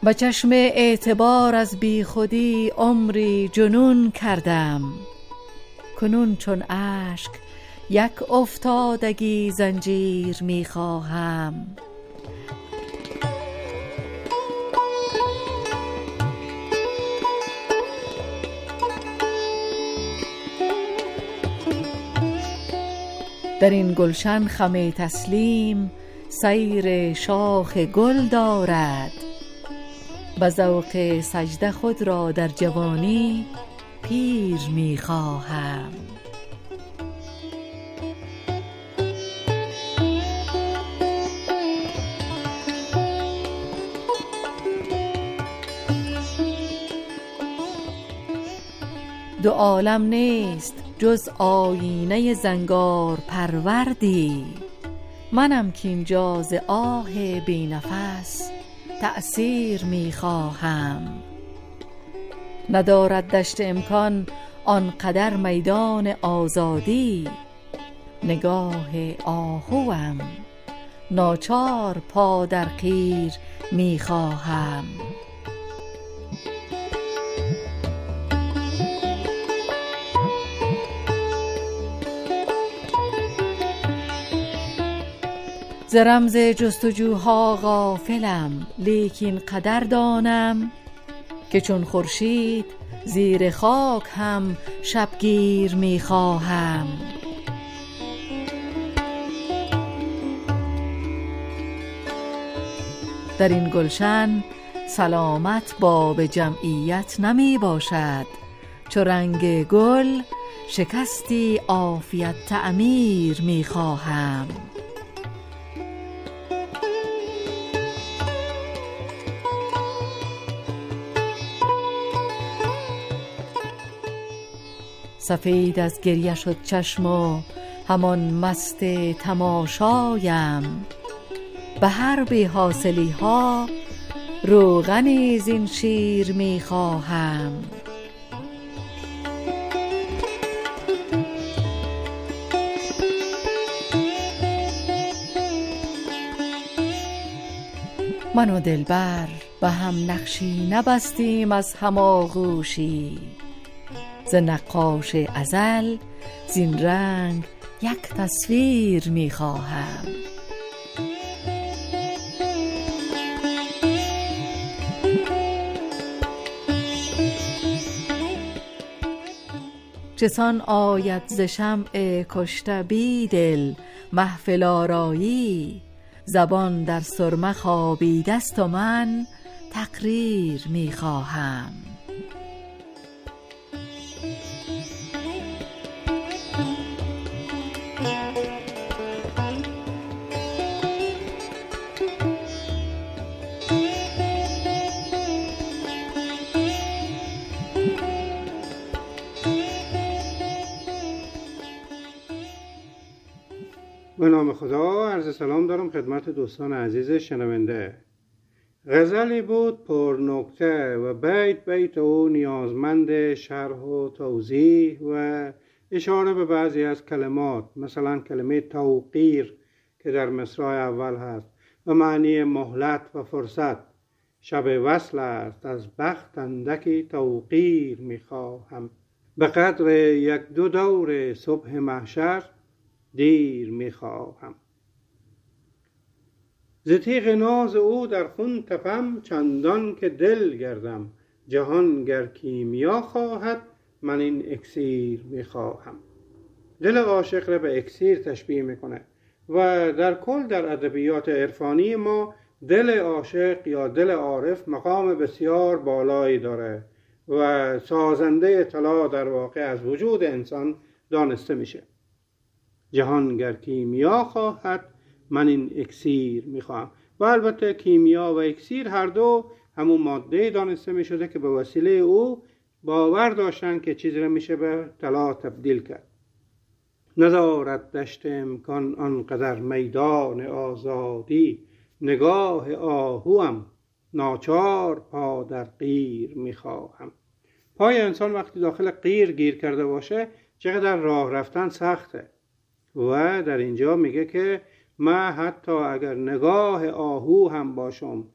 به چشم اعتبار از بی خودی عمری جنون کردم، کنون چون اشک یک افتادگی زنجیر می خواهم. در این گلشن خم تسلیم سیر شاخ گل دارد، به ذوق سجده خود را در جوانی پیر می خواهم. دو عالم نیست جز آیینه زنگار پروردی، منم کاینجا ز آه بی نفس تأثیر می خواهم. ندارد دشت امکان آنقدر میدان آزادی، نگاه آهوام ناچار پا در قیر می خواهم. ز رمز جستجوها غافلم، لیکن قدر دانم که چون خورشید زیر خاک هم شبگیر می خواهم. در این گلشن سلامت باب جمعیت نمی باشد، چو رنگ گل شکستی عافیت تعمیر می خواهم. سفید از گریه شد چشم و همان مست تماشایم، به هر بی حاصلی ها روغنی زین شیر می خواهم. من و دلبر به هم نقشی نبستیم از هماغوشی، ز نقاش ازل زین رنگ یک تصویر می خواهم. چسان آید ز شمع کشته بیدل محفل آرایی، زبان در سرمه خوابیده است و من تقریر می خواهم. به نام خدا. عرض سلام دارم خدمت دوستان عزیز شنونده. غزلی بود پر نکته و بیت او نیازمند شرح و توضیح و اشاره به بعضی از کلمات، مثلا کلمه توقیر که در مصرع اول هست و معنی مهلت و فرصت. شب وصل است از بخت اندکی توقیر میخواهم، به قدر یک دو دور صبح محشر دیر میخواهم. ز تیغ ناز او در خون تپم، چندان که دل گردم جهان گر کیمیا خواهد من این اکسیر میخواهم. دل عاشق را به اکسیر تشبیه میکنه و در کل در ادبیات عرفانی ما دل عاشق یا دل عارف مقام بسیار بالایی داره و سازنده طلا در واقع از وجود انسان دانسته میشه. جهان گر کیمیا خواهد من این اکسیر میخواهم. و البته کیمیا و اکسیر هر دو همون ماده دانسته میشده که به وسیله او باور داشتن که چیزی را میشه به طلا تبدیل کرد. ندارد دشت امکان آنقدر میدان آزادی، نگاه آهوام ناچار پا در قیر میخواهم. پای انسان وقتی داخل قیر گیر کرده باشه چقدر راه رفتن سخته و در اینجا میگه که من حتی اگر نگاه آهو هم باشم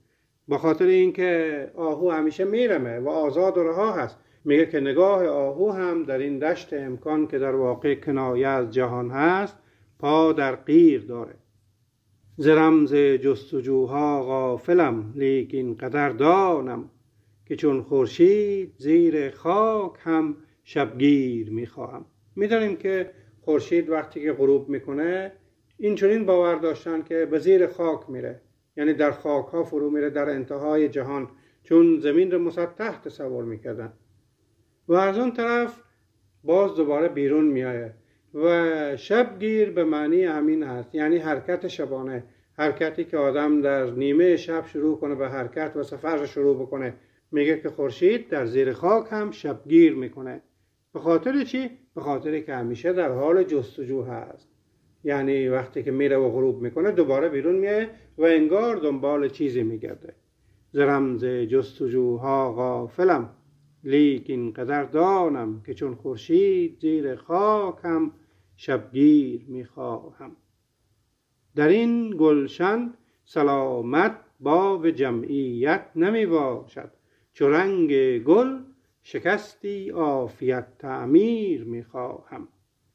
با خاطر اینکه آهو همیشه میرمه و آزاد و رها هست. میگه که نگاه آهو هم در این دشت امکان که در واقع کنایه از جهان هست پا در قیر داره. ز رمز جستجوها غافلم، لیکن قدر دانم که چون خورشید زیر خاک هم شبگیر میخواهم. میدونیم که خورشید وقتی که غروب میکنه این چنین باور داشتن که به زیر خاک میره، یعنی در خاک ها فرو میره در انتهای جهان، چون زمین رو مسطح تصور میکردن. و از اون طرف باز دوباره بیرون میایه و شبگیر به معنی همین هست، یعنی حرکت شبانه، حرکتی که آدم در نیمه شب شروع کنه به حرکت و سفر رو شروع بکنه. میگه که خورشید در زیر خاک هم شبگیر میکنه. به خاطر چی؟ به خاطری که همیشه در حال جستجو هست، یعنی وقتی که میره و غروب میکنه دوباره بیرون میایه و انگار دنبال چیزی میگرده. ز رمز جستجوها غافلم، لیکن قدر دانم که چون خورشید زیر خاک هم شبگیر میخواهم. در این گلشن سلامت باب جمعیت نمی باشد، چو رنگ گل شکستی عافیت تعمیر میخواهم.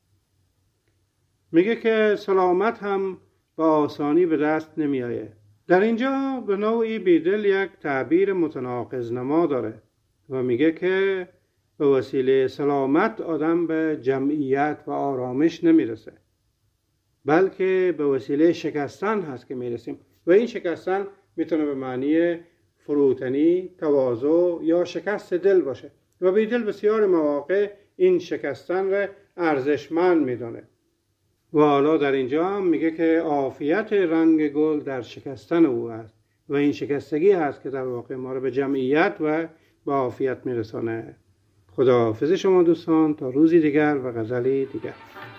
میگه که سلامت هم به آسانی به دست نمی آید. در اینجا به نوعی بیدل یک تعبیر متناقض نما داره و میگه که به وسیله سلامت آدم به جمعیت و آرامش نمیرسه، بلکه به وسیله شکستن هست که میرسیم. و این شکستن میتونه به معنی فروتنی، تواضع یا شکست دل باشه و بیدل بسیار مواقع این شکستن را ارزشمند میدونه. و حالا در اینجا هم میگه که عافیت رنگ گل در شکستن او است و این شکستگی هست که در واقع ما رو به جمعیت و به عافیت میرسانه. خداحافظ شما دوستان، تا روزی دیگر و غزلی دیگر.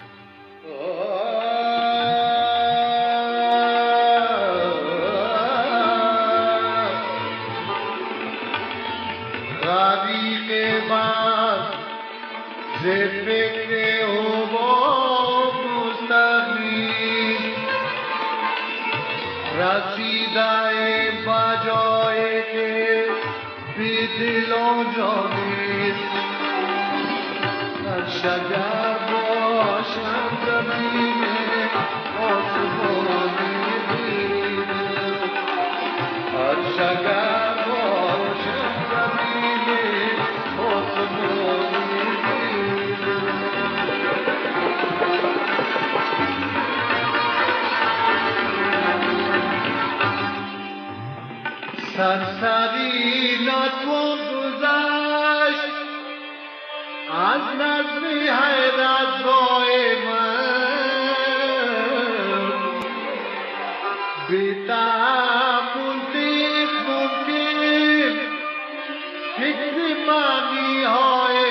رسیده بجای که بی دل و جانی هر شجر باشم زمین آسمانی بینم، هر شجر باشم زمین آسمانی بینم. سرسری نتوان گذشت از نظم حیرت رای من، بی تعمل دید ممکن فکر معنی های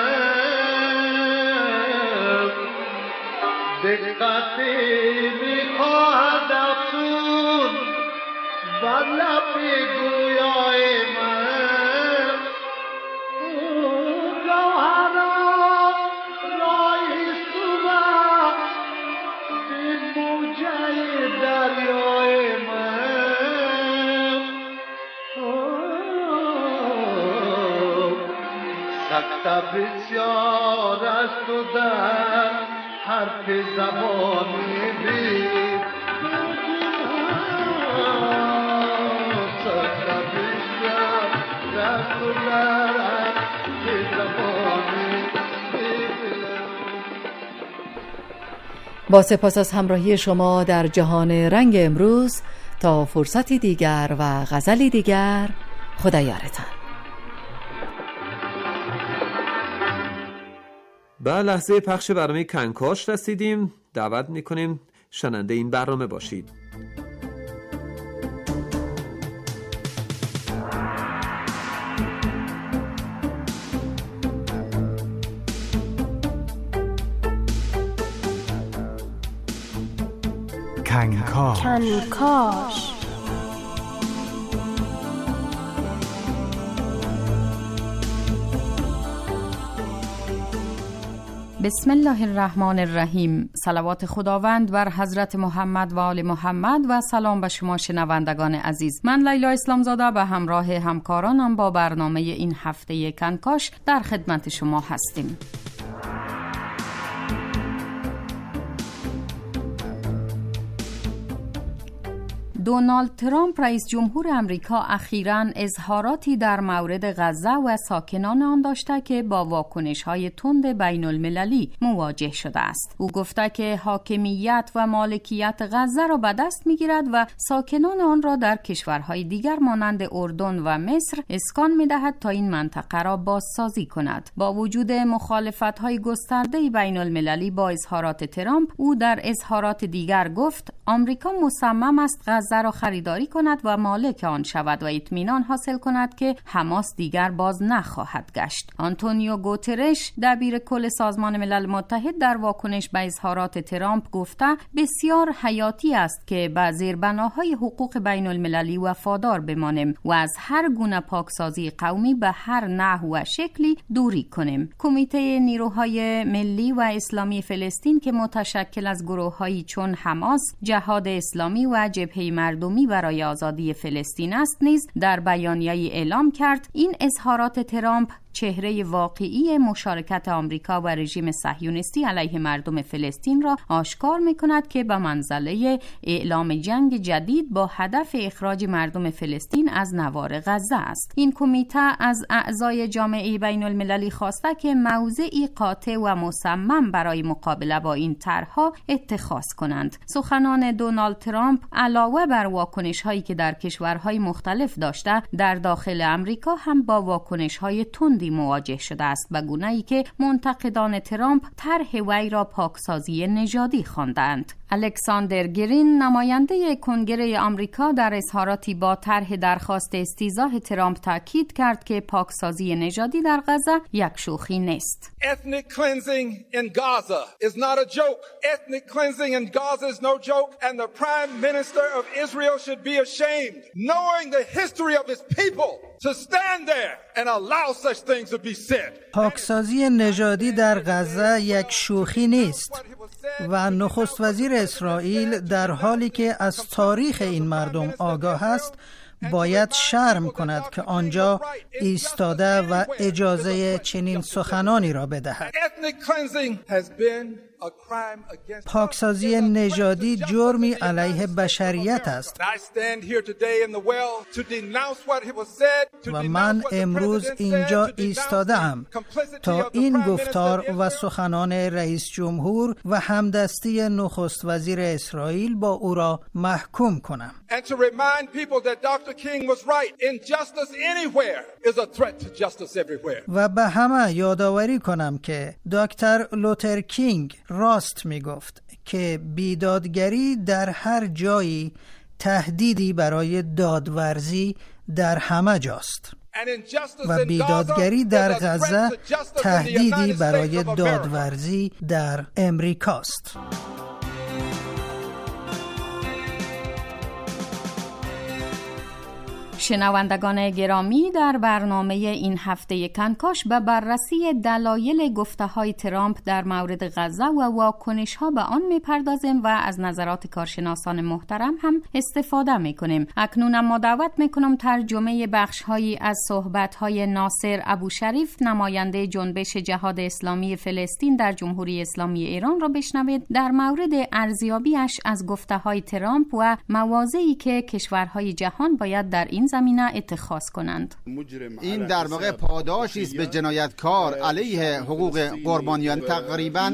من، دقتی میخواهد افسون بر لب گویای من، گوهرا رایست و به موجه دریای من، سکته بسیار است و در حرف زبانی بید، با سپاس از همراهی شما در جهان رنگ امروز. تا فرصتی دیگر و غزلی دیگر، خدا یارتان. به لحظه پخش برنامه کنکاش رسیدیم. دعوت میکنیم شنونده این برنامه باشید. کنکاش. بسم الله الرحمن الرحیم. صلوات خداوند بر حضرت محمد و آل محمد و سلام به شما شنوندگان عزیز. من لیلا اسلامزاده به همراه همکارانم با برنامه این هفته کنکاش در خدمت شما هستیم. دونالد ترامپ رئیس جمهور امریکا اخیراً اظهاراتی در مورد غزه و ساکنان آن داشته که با واکنش‌های تند بین المللی مواجه شده است. او گفته که حاکمیت و مالکیت غزه را به دست می‌گیرد و ساکنان آن را در کشورهای دیگر مانند اردن و مصر اسکان می‌دهد تا این منطقه را بازسازی کند. با وجود مخالفت‌های گسترده بین المللی با اظهارات ترامپ، او در اظهارات دیگر گفت آمریکا مصمم است غزه را خریداری کند و مالک آن شود و اطمینان حاصل کند که حماس دیگر باز نخواهد گشت. آنتونیو گوترش دبیر کل سازمان ملل متحد در واکنش به اظهارات ترامپ گفته بسیار حیاتی است که به زیربناهای حقوق بین المللی وفادار بمانیم و از هر گونه پاکسازی قومی به هر نحو و شکلی دوری کنیم. کمیته نیروهای ملی و اسلامی فلسطین که متشکل از گروه‌هایی چون حماس، جهاد اسلامی و جبهه مردمی برای آزادی فلسطین است نیز در بیانیه‌ای اعلام کرد این اظهارات ترامپ چهره واقعی مشارکت آمریکا و رژیم صهیونیستی علیه مردم فلسطین را آشکار می‌کند که به منزله اعلام جنگ جدید با هدف اخراج مردم فلسطین از نوار غزه است. این کمیته از اعضای جامعه بین المللی خواسته که موضعی قاطع و مصمم برای مقابله با این طرح‌ها اتخاذ کنند. سخنان دونالد ترامپ علاوه بر واکنش‌هایی که در کشورهای مختلف داشته، در داخل امریکا هم با واکنش‌های تند مواجه شده است، به گونه‌ای که منتقدان ترامپ طرح وی را پاکسازی نژادی خواندند. الکساندر گرین نماینده کنگره آمریکا در اظهاراتی با طرح درخواست استیضاح ترامپ تاکید کرد که پاکسازی نژادی در غزه یک شوخی نیست. Ethnic cleansing in Gaza is not a joke. Ethnic cleansing in Gaza is no joke, and the Prime Minister of Israel should be ashamed, knowing the history of his people, to stand there and allow such things to be said. پاکسازی نژادی در غزه یک شوخی نیست و نخست وزیر اسرائیل در حالی که از تاریخ این مردم آگاه است باید شرم کند که آنجا ایستاده و اجازه چنین سخنانی را بدهد. پاکسازی نژادی جرمی علیه بشریت است و من امروز اینجا ایستاده‌ام تا این گفتار و سخنان رئیس جمهور و همدستی نخست وزیر اسرائیل با او را محکوم کنم. و به همه یادآوری کنم که دکتر لوتر کینگ راست می گفت که بیدادگری در هر جایی تهدیدی برای دادورزی در همه جاست و بیدادگری در غزه تهدیدی برای دادورزی در امریکاست. شنوندگان گرامی، در برنامه این هفته کنکاش به بررسی دلایل گفته‌های ترامپ در مورد غزه و واکنش‌ها به آن می‌پردازیم و از نظرات کارشناسان محترم هم استفاده می‌کنیم. اکنون ما دعوت می‌کنم ترجمه بخش‌هایی از صحبت‌های ناصر ابوشریف، نماینده جنبش جهاد اسلامی فلسطین در جمهوری اسلامی ایران را بشنوید در مورد ارزیابیش از گفته‌های ترامپ و مواضعی که کشورهای جهان باید در این زمینه اتخاذ کنند. این در واقع پاداشی است به جنایتکار علیه حقوق قربانیان. تقریباً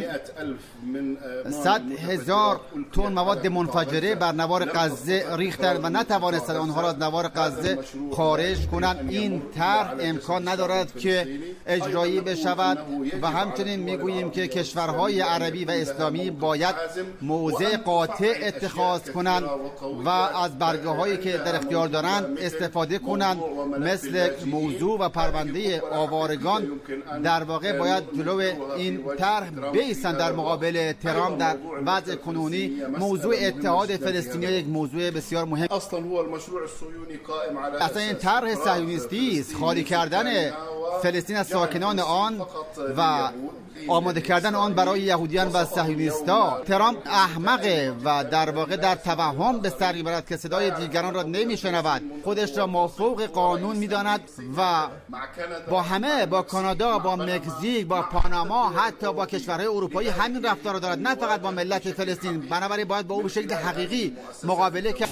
100,000 تن مواد منفجره بر نوار غزه ریختند و نتوانستند آنها را از نوار غزه خارج کنند. این طرح امکان ندارد که اجرایی بشود و همچنین میگوییم که کشورهای عربی و اسلامی باید موضع قاطع اتخاذ کنند و از برگه‌هایی که در اختیار دارند استفاده کنند. مثل موضوع و پرونده آوارگان در واقع باید جلو این طرح بایستند در مقابل ترامپ. در وضع کنونی موضوع اتحاد فلسطینی یک موضوع بسیار مهم. اصلا این طرح صهیونیستی است. خالی کردن فلسطین از ساکنان آن و آماده کردن آن برای یهودیان و صهیونیست‌ها. ترامپ احمقه و در واقع در توهم به سر میبرد که صدای دیگران را نمیشنود، خودش را مافوق قانون میداند و با همه، با کانادا، با مکزیک، با پاناما، حتی با کشورهای اروپایی همین رفتار را دارد، نه فقط با ملت فلسطین. بنابراین باید با او به شکل حقیقی مقابله کرد.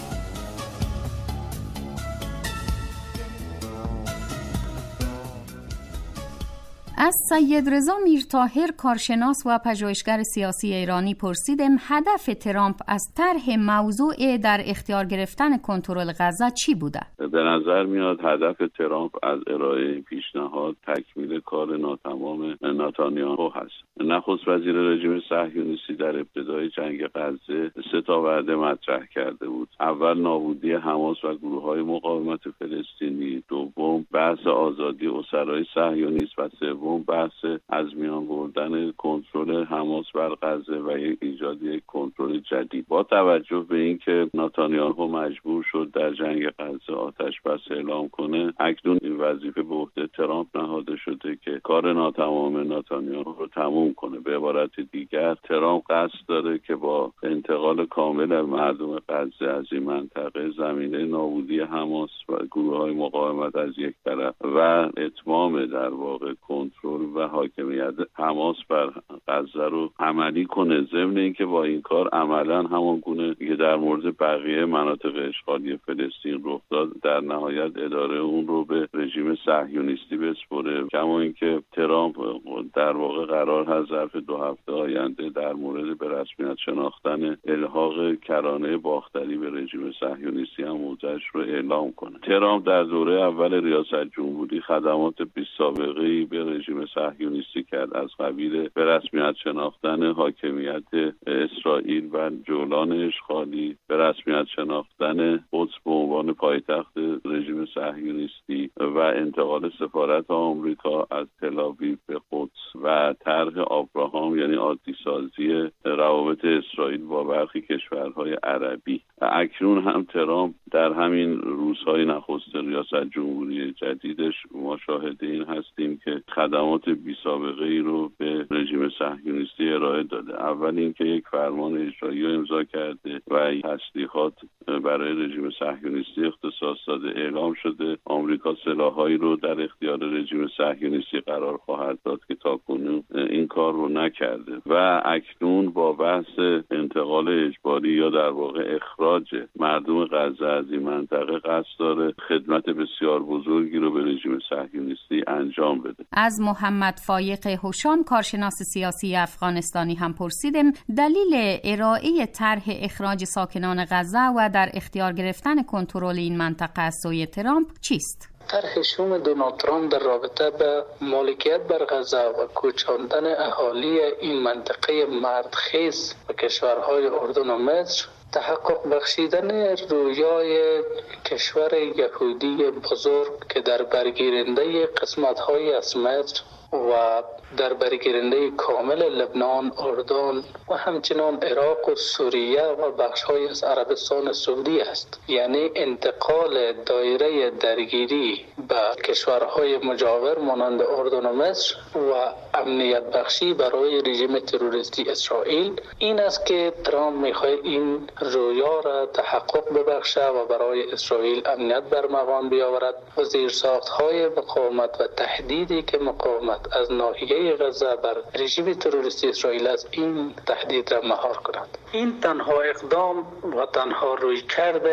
از سید رضا میرطاهر کارشناس و پژوهشگر سیاسی ایرانی پرسیدم هدف ترامپ از طرح موضوع در اختیار گرفتن کنترل غزه چی بوده؟ به نظر میاد هدف ترامپ از ارائه پیشنهاد تکمیل کار ناتمام نتانیاهو هست. نخست وزیر رژیم صهیونیستی در ابتدای جنگ غزه 3 وعده مطرح کرده بود. اول نابودی حماس و گروه‌های مقاومت فلسطینی، دوم بحث آزادی اسرای صهیونیست و سوم بحث از میان بردن کنترل حماس بر غزه و ایجاد یک کنترل جدید. با توجه به اینکه نتانیاهو مجبور شد در جنگ غزه آتش بس اعلام کنه، اکنون این وظیفه به عهده ترامپ نهاده شده که کار ناتمام نتانیاهو رو تموم کنه. به عبارت دیگر ترامپ قصد داره که با انتقال کامل مردم غزه از این منطقه زمینه نابودی حماس و گروه‌های مقاومت از یک طرف و اتمام در واقع کنترل و حاکمیت حماس بر غزه رو عملی کنه، ضمن اینکه با این کار عملا همان گونه که در مورد بقیه مناطق اشغالی فلسطین رخ داد در نهایت اداره اون رو به رژیم صهیونیستی بسپره. کما اینکه ترامپ در واقع قرار هست ظرف 2 هفته آینده در مورد به رسمیت شناختن الحاق کرانه باختری به رژیم صهیونیستی هم موضعش رو اعلام کنه. ترامپ در دوره اول ریاست جمهوری خدمات بی‌سابقه‌ای به رژیم صهیونیستی کرد، از قبیل به رسمیت شناختن حاکمیت اسرائیل و جولان اشغالی، به رسمیت شناختن قدس به عنوان پایتخت رژیم صهیونیستی و انتقال سفارت آمریکا از تل‌آویو به قدس و طرح آبراهام یعنی عادی‌سازی روابط اسرائیل با برخی کشورهای عربی. اکنون هم ترامپ در همین روزهای نخست ریاست جمهوری جدیدش ما شاهد این هستیم که خدمات بی‌سابقه‌ای رو به رژیم صهیونیستی ارائه داده. اول اینکه یک فرمان اجرایی امضا کرده و تسلیحات برای رژیم صهیونیستی اختصاص داده. اعلام شده آمریکا سلاح‌هایی رو در اختیار رژیم صهیونیستی قرار خواهد داد که تاکنون این کار رو نکرده و اکنون با بحث انتقال اجباری یا در واقع اخراج مردم غزه از این منطقه قصد داره خدمت بسیار بزرگی رو به رژیم صهیونیستی انجام بده. از محمد فایق هوشام کارشناس سیاسی افغانستانی هم پرسیدم دلیل ارائه طرح اخراج ساکنان غزه و در اختیار گرفتن کنترل این منطقه از سوی ترامپ چیست؟ طرح شوم دونالد ترامپ در رابطه به مالکیت بر غزه و کوچاندن اهالی این منطقه مردخیز به کشورهای اردن و مصر تحقق بخشیدن رویای کشور یهودی بزرگ که در برگیرنده قسمت‌های از مصر و در برگیرنده کامل لبنان، اردن و همچنان عراق و سوریه و بخش‌های از عربستان سعودی است. یعنی انتقال دایره درگیری به کشورهای مجاور مانند اردن و مصر و امنیت بخشی برای رژیم تروریستی اسرائیل. این است که ترامپ می‌خواهد این رویا را تحقق ببخشه و برای اسرائیل امنیت برمغان بیاورد و زیرساخت‌های مقاومت و تهدیدی که مقاومت از ناحیه غزه بر رژیم تروریستی اسرائیل از این تهدید را مهار کند. این تنها اقدام و تنها رویکرد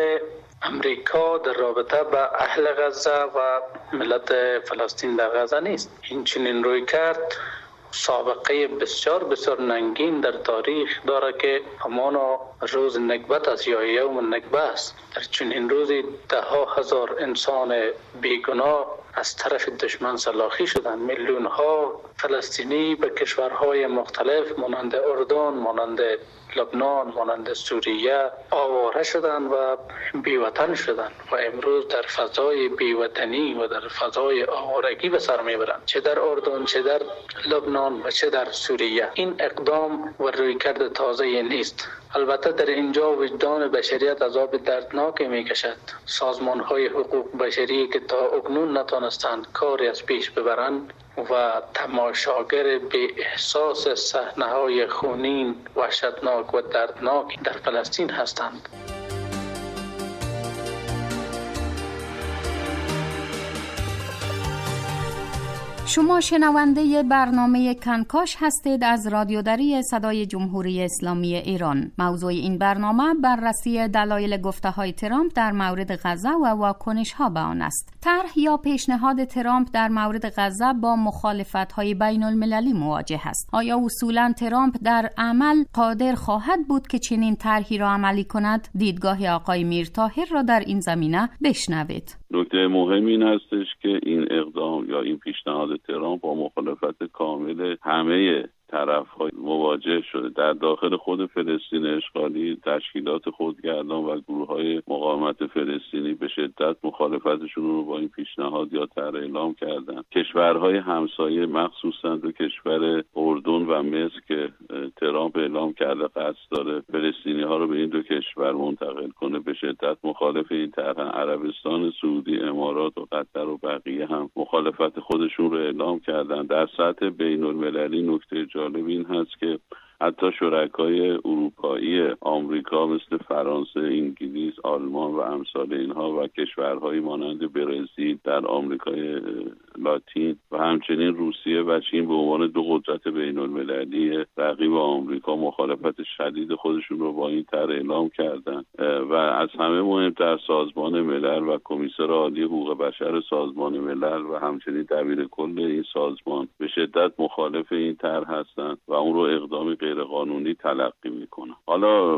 امریکا در رابطه با اهل غزه و ملت فلسطین در غزه نیست. این چنین رویکرد سابقه بسیار بسیار ننگین در تاریخ داره که همانا روز نکبت است یا یوم النکبه است. در چنین روزی 10,000 انسان بیگناه از طرف دشمن سلاخی شدند. میلیون ها فلسطینی به کشورهای مختلف مانند اردن، مانند لبنان، مانند سوریه آواره شدند و بیوطن شدند و امروز در فضای بیوطنی و در فضای آوارگی به سر میبرند، چه در اردن، چه در لبنان و چه در سوریه. این اقدام و رویکرد تازه نیست. البته در اینجا وجدان بشریت عذاب دردناکی میکشد. سازمان‌های حقوق بشری که تا اکنون نتوانستند کاری از پیش ببرند و تماشاگر به احساس صحنه‌های خونین، وحشتناک و دردناک در فلسطین هستند. شما شنونده برنامه کنکاش هستید از رادیو دری صدای جمهوری اسلامی ایران. موضوع این برنامه بررسی دلایل گفته‌های ترامپ در مورد غزه و واکنش‌ها به آن است. طرح یا پیشنهاد ترامپ در مورد غزه با مخالفت‌های بین‌المللی مواجه است. آیا اصولاً ترامپ در عمل قادر خواهد بود که چنین طرحی را عملی کند؟ دیدگاه آقای میرطاهر را در این زمینه بشنوید. نکته مهم این هستش که این اقدام یا این پیشنهاد ترامپ با مخالفت کامل همه طرف‌های مواجه شده. در داخل خود فلسطین اشغالی تشکیلات خودگردان و گروه‌های مقاومت فلسطینی به شدت مخالفتشون رو با این پیشنهاد یا طرح اعلام کردند. کشورهای همسایه مخصوصاً دو کشور اردن و مصر که ترامپ اعلام کرده قصد داره فلسطینی‌ها رو به این دو کشور منتقل کنه به شدت مخالف این طرح. عربستان سعودی، امارات و قطر و بقیه هم مخالفت خودشون رو اعلام کردند. در سطح بین‌المللی نکته جالب این هست که حتی شرکای اروپایی آمریکا مثل فرانسه، انگلیس، آلمان و امثال اینها و کشورهای مانند برزیل در آمریکای لاتین و همچنین روسیه و چین به عنوان دو قدرت بین‌المللی رقیب آمریکا مخالفت شدید خودشون رو با این طرح اعلام کردند و از همه مهمتر سازمان ملل و کمیسر عالی حقوق بشر سازمان ملل و همچنین دبیر کل این سازمان به شدت مخالف این طرح هستند و اون رو اقدام غیرقانونی تلقی میکنه. حالا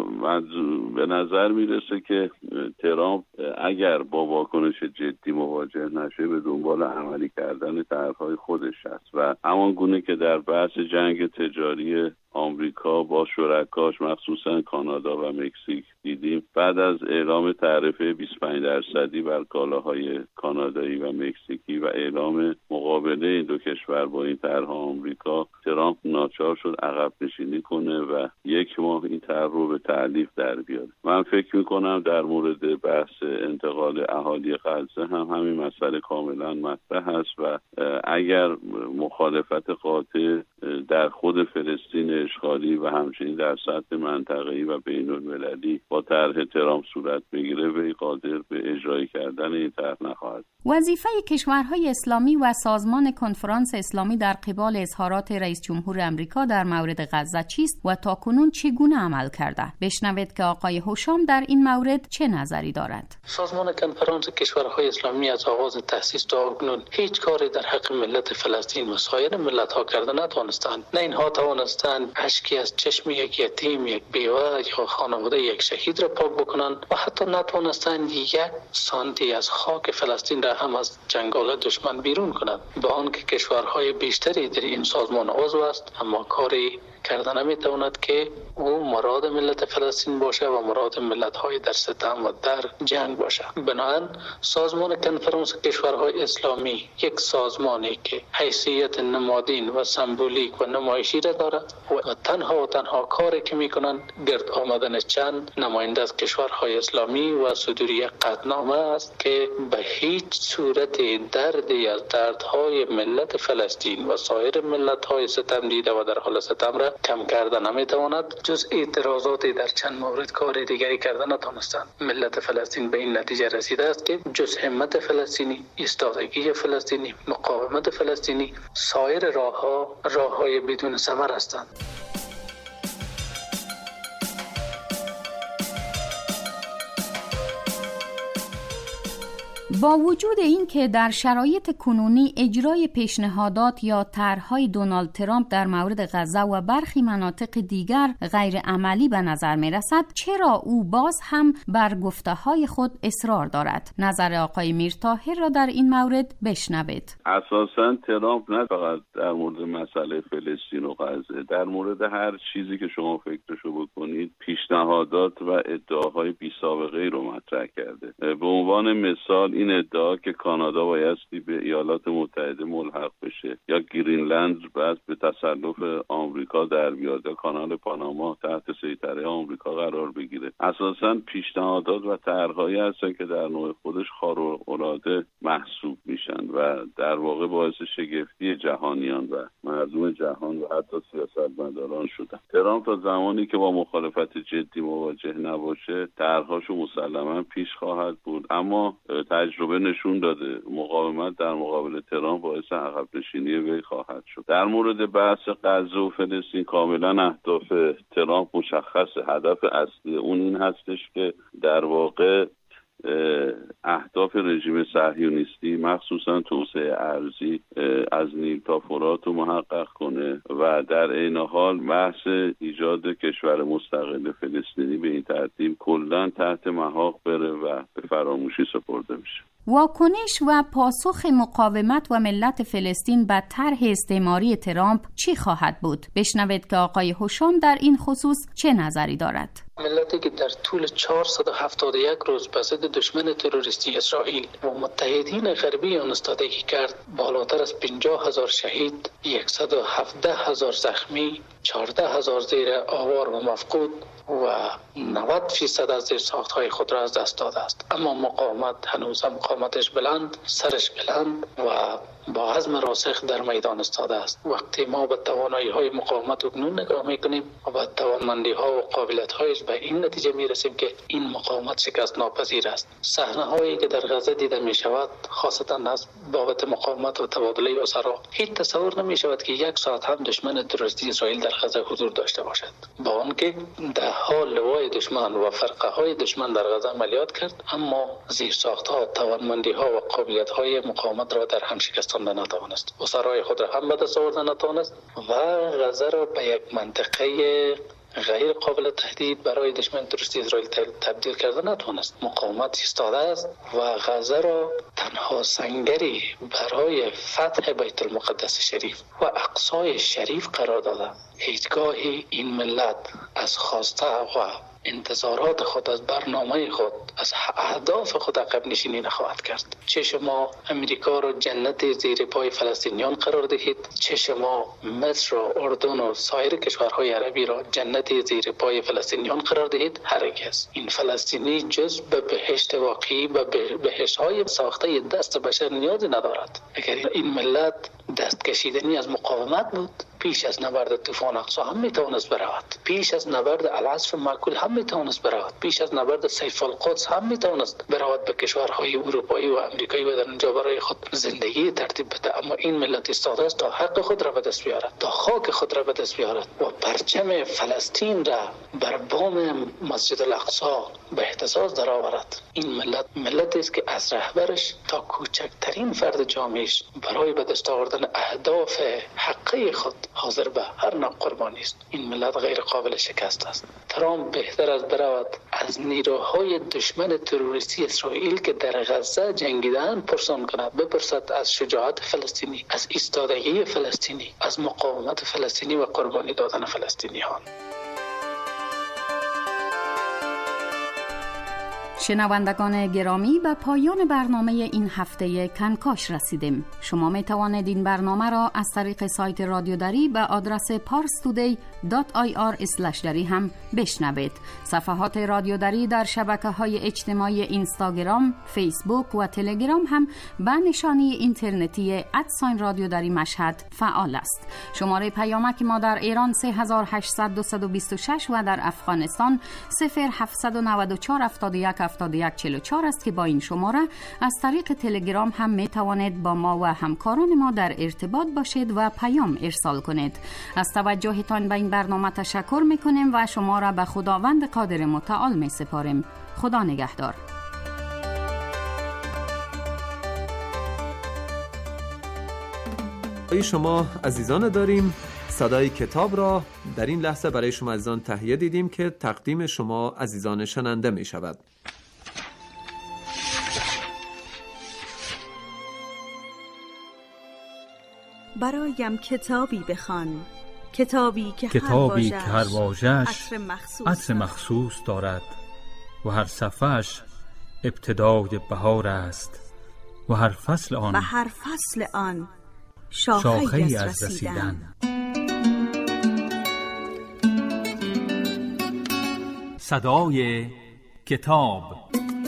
به نظر میرسه که ترامپ اگر با واکنش جدی مواجه نشه به دنبال عملی کردن طرح‌های خودش است و همان گونه که در بحث جنگ تجاری آمریکا با شرکاش مخصوصا کانادا و مکزیک دیدیم بعد از اعلام تعرفه 25% بر کالاهای کانادایی و مکزیکی و اعلام مقابله این دو کشور با این طرح آمریکا، ترامپ ناچار شد عقب نشینی کنه و یک ماه این طرح رو به تألیف در بیاره. من فکر میکنم در مورد بحث انتقال اهالی غزه هم همین مسئله کاملا مطرح است و اگر مخالفت قاطع در خود فلسطین اشغالی و همچنین در سطح منطقه‌ای و بین‌المللی با طرح ترامپ صورت بگیره وی قادر به اجرای کردن این طرح نخواهد. وظیفه کشورهای اسلامی و سازمان کنفرانس اسلامی در قبال اظهارات رئیس جمهور آمریکا در مورد غزه چیست و تاکنون چگونه عمل کرده؟ بشنوید که آقای هوشام در این مورد چه نظری دارد. سازمان کنفرانس کشورهای اسلامی از آغاز تأسیس تا اکنون هیچ کاری در حق ملت فلسطین و سایر ملت‌ها کرده نتوانستند. نه اینها توانستند اشکی از چشم یک یتیم، یک بیوه یا خانواده یک شهید را پاک بکنند و حتی نتوانستند یک سانتی از خاک فلسطین را هم از جنگال دشمن بیرون کنند. با آنکه کشورهای بیشتری در این سازمان عضو است اما کاری کرده نمیتواند که او مراد ملت فلسطین باشه و مراد ملت‌های در ستم و در جنگ باشه. بنابراین سازمان کنفرانس کشورهای اسلامی یک سازمانی که حیثیت نمادین و سمبولیک و نمایشی را دارد و تنها کاری که میکنند گرد آمدن چند نماینده از کشورهای اسلامی و صدور یک قطعنامه است که به هیچ صورت دردی از دردهای ملت فلسطین و سایر ملت‌های ستم دیده و در حال ستم را کم کرده نمیتواند. جز اعتراضاتی در چند مورد کار دیگری کرده نتوانستند. ملت فلسطین به این نتیجه رسیده است که جز همت فلسطینی، ایستادگی فلسطینی، مقاومت فلسطینی، سایر راه‌های بدون ثمر هستند. با وجود این که در شرایط کنونی اجرای پیشنهادات یا طرح‌های دونالد ترامپ در مورد غزه و برخی مناطق دیگر غیر عملی به نظر می‌رسد، چرا او باز هم بر گفته‌های خود اصرار دارد؟ نظر آقای میرطاهر را در این مورد بشنوید. اساساً ترامپ نه فقط در مورد مسئله فلسطین و غزه، در مورد هر چیزی که شما فکرشو بکنید پیشنهادات و ادعاهای بی سابقه ای رو مطرح کرده. به عنوان مثال این ادعا که کانادا بایستی به ایالات متحده ملحق بشه یا گرینلند بعد به تسلط آمریکا در بیاد یا کانال پاناما تحت سیطره آمریکا قرار بگیره، اساساً پیشنهادات و طرح‌هایی هستن که در نوع خودش خارق‌العاده محسوب میشن و در واقع باعث شگفتی جهانیان و مردم جهان و حتی سیاستمداران شدن. ترامپ تا زمانی که با مخالفت جدی مواجه نباشه طرح‌هاشو مسلماً پیش خواهد بود، اما تجربه نشون داده مقاومت در مقابل ترامپ باعث عقب نشینی وی خواهد شد. در مورد بحث غزه و فلسطین کاملا اهداف ترامپ مشخصه. هدف اصلی اون این هستش که در واقع اهداف رژیم صهیونیستی مخصوصا توسعه ارضی از نیل تا فرات رو محقق کنه و در عین حال بحث ایجاد کشور مستقل فلسطینی به این ترتیب کلا تحت محاق بره و به فراموشی سپرده میشه. واکنش و پاسخ مقاومت و ملت فلسطین به طرح استعماری ترامپ چی خواهد بود؟ بشنوید که آقای هشام در این خصوص چه نظری دارد. ملتی که در طول 471 روز به ضد دشمن تروریستی اسرائیل و متحدین غربی آن ایستادگی کرد، بالاتر از 50,000 شهید، 117,000 زخمی، 14,000 زیر آوار و مفقود و 90% از زیرساخت‌های خود را از دست داده است. اما مقاومت هنوز هم مقاومتش بلند، سرش بلند و با عزم راسخ در میدان ایستاده است. وقتی ما به توانایی‌های مقاومت اکنون نگاه می‌کنیم و به توانمندی‌ها و قابلیت‌هایش به این نتیجه می‌رسیم که این مقاومت شکست ناپذیر است. صحنه‌هایی که در غزه دیده می‌شود، خاصتاً از بابت مقاومت و تبادله اسرا، هیچ تصور نمی‌شود که یک ساعت هم دشمن تروریستی اسرائیل در غزه حضور داشته باشد. با آنکه ده‌ها لوای دشمن و فرقه‌های دشمن در غزه عملیات کرد، اما زیرساخت‌ها، توانمندی‌ها و قابلیت‌های مقاومت را در هم شکستانده نتوانست. اسرای خود را هم به دست آورده نتوانست و غزه را به یک منطقه غیر قابل تهدید برای دشمن تروریستی اسرائیل تبدیل کرده نتوانست. مقاومت ایستاده است و غزه را تنها سنگری برای فتح بیت المقدس شریف و اقصای شریف قرار داده. هیچگاهی این ملت از خواسته و انتظارات خود، از برنامه خود، از اهداف خود عقب نشینی نخواهد کرد. چه شما امریکا را جنت زیر پای فلسطینیان قرار دهید، چه شما مصر و اردن و سایر کشورهای عربی را جنت زیر پای فلسطینیان قرار دهید، هرگز. این فلسطینی جز به بهشت واقعی و بهشت‌های ساخته دست بشر نیازی ندارد. اگر این ملت دست کشیدنی از مقاومت بود، پیش از نبرد طوفان اقصی هم میتوانست برود، پیش از نبرد العصر معکول هم میتوانست برود، پیش از نبرد سیف القدس هم میتوانست برود به کشورهای اروپایی و امریکایی و در اونجا برای خود زندگی ترتیب بده. اما این ملت ایستاده است تا حق خود را به دست بیارد، تا خاک خود را به دست بیارد و پرچم فلسطین را بر بام مسجد الاقصی به اهتزاز درآورد. این ملتی است که از رهبرش تا کوچکترین فرد جامعهش برای به دست آوردن اهداف حقیقی خود حاضر به هر نوع قربانی است. این ملت غیر قابل شکست است. ترامپ بهتر از برود از نیروهای دشمن تروریستی اسرائیل که در غزه جنگیدن پرسان کند، بپرسد از شجاعت فلسطینی، از ایستادگی فلسطینی، از مقاومت فلسطینی و قربانی دادن فلسطینیان. شنوندگان گرامی، به پایان برنامه این هفته کنکاش رسیدیم. شما می توانید این برنامه را از طریق سایت رادیو دری به آدرس parstoday.ir/dari هم بشنوید. صفحات رادیو دری در شبکه‌های اجتماعی اینستاگرام، فیسبوک و تلگرام هم به نشانی اینترنتی @رادیو دری مشهد فعال است. شماره پیامک ما در ایران 3800 و در افغانستان 0794 7144 است که با این شماره از طریق تلگرام هم می توانید با ما و همکاران ما در ارتباط باشید و پیام ارسال کنید. از توجهتان به این برنامه تشکر می کنیم و شما را به خداوند قادر متعال می سپاریم. خدا نگهدار. شما عزیزان داریم. صدای کتاب را در این لحظه برای شما عزیزان تهیه دیدیم که تقدیم شما عزیزان شنونده می شود. برایم کتابی بخوان، کتابی که هر واژه‌اش عطر مخصوص دارد و هر صفحه‌اش ابتدای بهار است و هر فصل آن شاخه‌ای از رسیدن. صدای کتاب.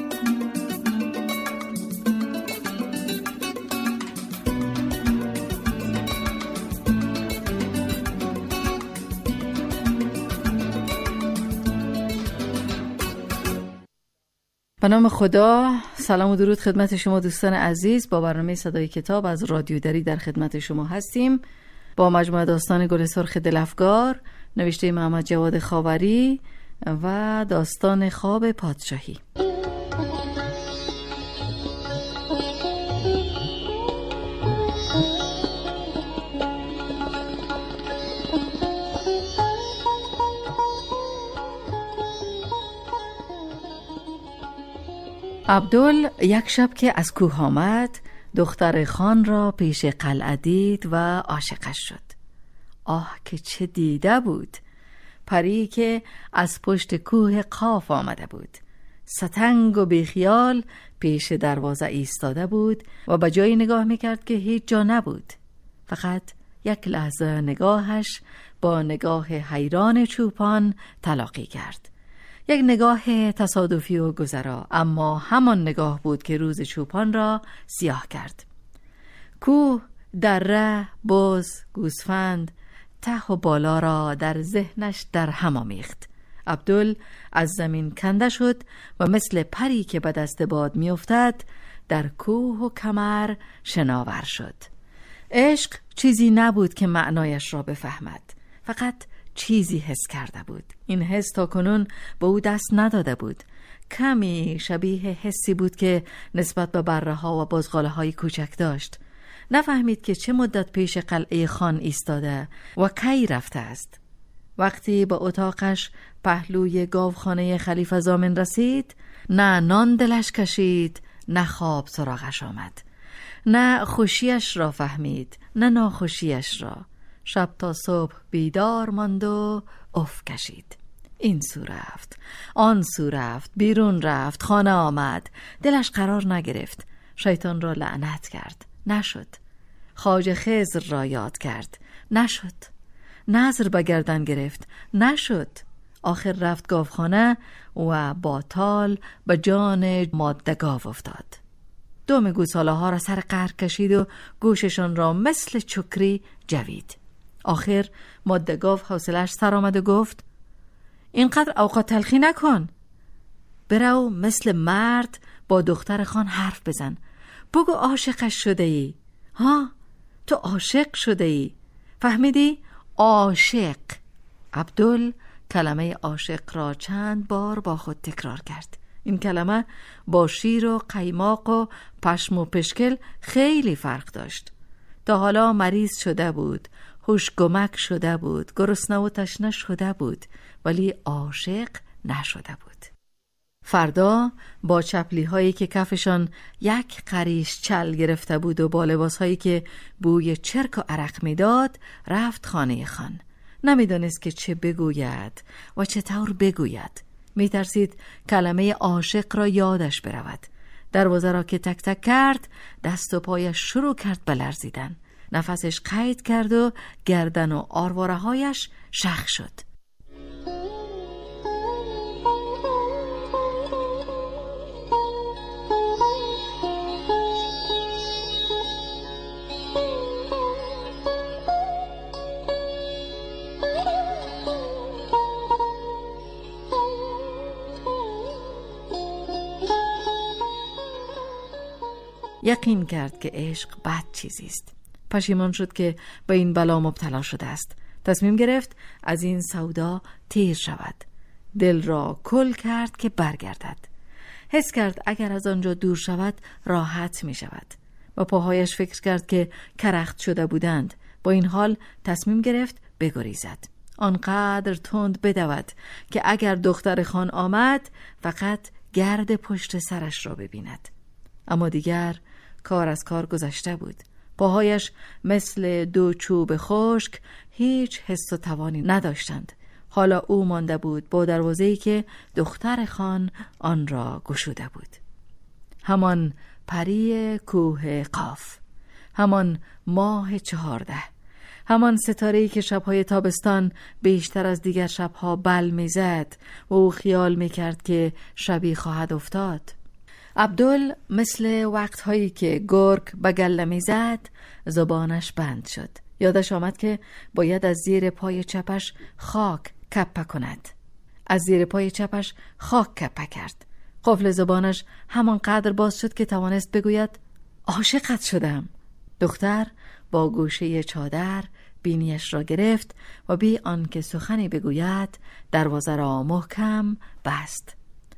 به نام خدا، سلام و درود خدمت شما دوستان عزیز. با برنامه صدای کتاب از رادیو دری در خدمت شما هستیم با مجموعه داستان گل سرخ دلافگار نوشته محمد جواد خاوری و داستان خواب پادشاهی. عبدل یک شب که از کوه آمد، دختر خان را پیش قلعه دید و عاشقش شد. آه که چه دیده بود! پری که از پشت کوه قاف آمده بود، ستنگ و بیخیال پیش دروازه ایستاده بود و به جایی نگاه میکرد که هیچ جا نبود. فقط یک لحظه نگاهش با نگاه حیران چوپان تلاقی کرد. یک نگاه تصادفی و گذرا، اما همان نگاه بود که روز چوپان را سیاه کرد. کوه، دره، بز، گوسفند، ته و بالا را در ذهنش در هم آمیخت. عبدل از زمین کنده شد و مثل پری که به دست باد میافتد در کوه و کمر شناور شد. عشق چیزی نبود که معنایش را بفهمد، فقط چیزی حس کرده بود. این حس تا کنون به او دست نداده بود. کمی شبیه حسی بود که نسبت به بره ها و بزغاله های کوچک داشت. نفهمید که چه مدت پیش قلعه خان ایستاده و کی رفته است. وقتی به اتاقش پهلوی گاوخانه خلیفه زامن رسید، نه نان دلش کشید، نه خواب سراغش آمد. نه خوشیش را فهمید، نه ناخوشیش را. شب تا صبح بیدار ماند و اف کشید. این سو رفت، آن سو رفت، بیرون رفت، خانه آمد. دلش قرار نگرفت. شیطان را لعنت کرد، نشد. خواجه خضر را یاد کرد، نشد. نظر به گردن گرفت، نشد. آخر رفت گاوخانه و با تال به جان ماده گاو افتاد. دم گوساله ها را سر قهر کشید و گوششان را مثل چکری جوید. آخر ماده گاو حوصله‌اش سر آمد و گفت: اینقدر اوقات تلخی نکن. برو مثل مرد با دختر خان حرف بزن. بگو عاشقش شده ای. ها، تو عاشق شده ای. فهمیدی؟ عاشق. عبدل کلمه عاشق را چند بار با خود تکرار کرد. این کلمه با شیر و قیماق و پشم و پشکل خیلی فرق داشت. تا حالا مریض شده بود، هوش گمک شده بود، گرسنه و تشنه شده بود، ولی عاشق نشده بود. فردا با چپلی هایی که کفشان یک قریش چل گرفته بود و با لباس هایی که بوی چرک و عرق میداد رفت خانه خان. نمیدانست که چه بگوید و چطور بگوید. میترسید کلمه عاشق را یادش برود. دروازه را که تک تک کرد، دست و پایش شروع کرد به لرزیدن. نفسش قید کرد و گردن و آرواره هایش شخ شد. یقین کرد که عشق بد چیزی است. پشیمان شد که به این بلا مبتلا شده است. تصمیم گرفت از این سودا تیر شود. دل را کل کرد که برگردد. حس کرد اگر از آنجا دور شود راحت می شود. و پاهایش فکر کرد که کرخت شده بودند. با این حال تصمیم گرفت بگریزد، آنقدر تند بدود که اگر دختر خان آمد فقط گرد پشت سرش را ببیند. اما دیگر کار از کار گذشته بود. پاهایش مثل دو چوب خشک هیچ حس و توانی نداشتند. حالا او مانده بود با دروازه‌ای که دختر خان آن را گشوده بود. همان پری کوه قاف، همان ماه 14، همان ستاره‌ای که شب‌های تابستان بیشتر از دیگر شب‌ها بل می‌زد و او خیال می‌کرد که شبی خواهد افتاد. عبدل مثل وقت‌هایی که گرگ به گله می‌زد زبانش بند شد. یادش آمد که باید از زیر پای چپش خاک کپه کند. از زیر پای چپش خاک کپه کرد. قفل زبانش همان قدر باز شد که توانست بگوید عاشقت شدم. دختر با گوشه چادر بینیش را گرفت و بی آنکه سخنی بگوید دروازه را محکم بست.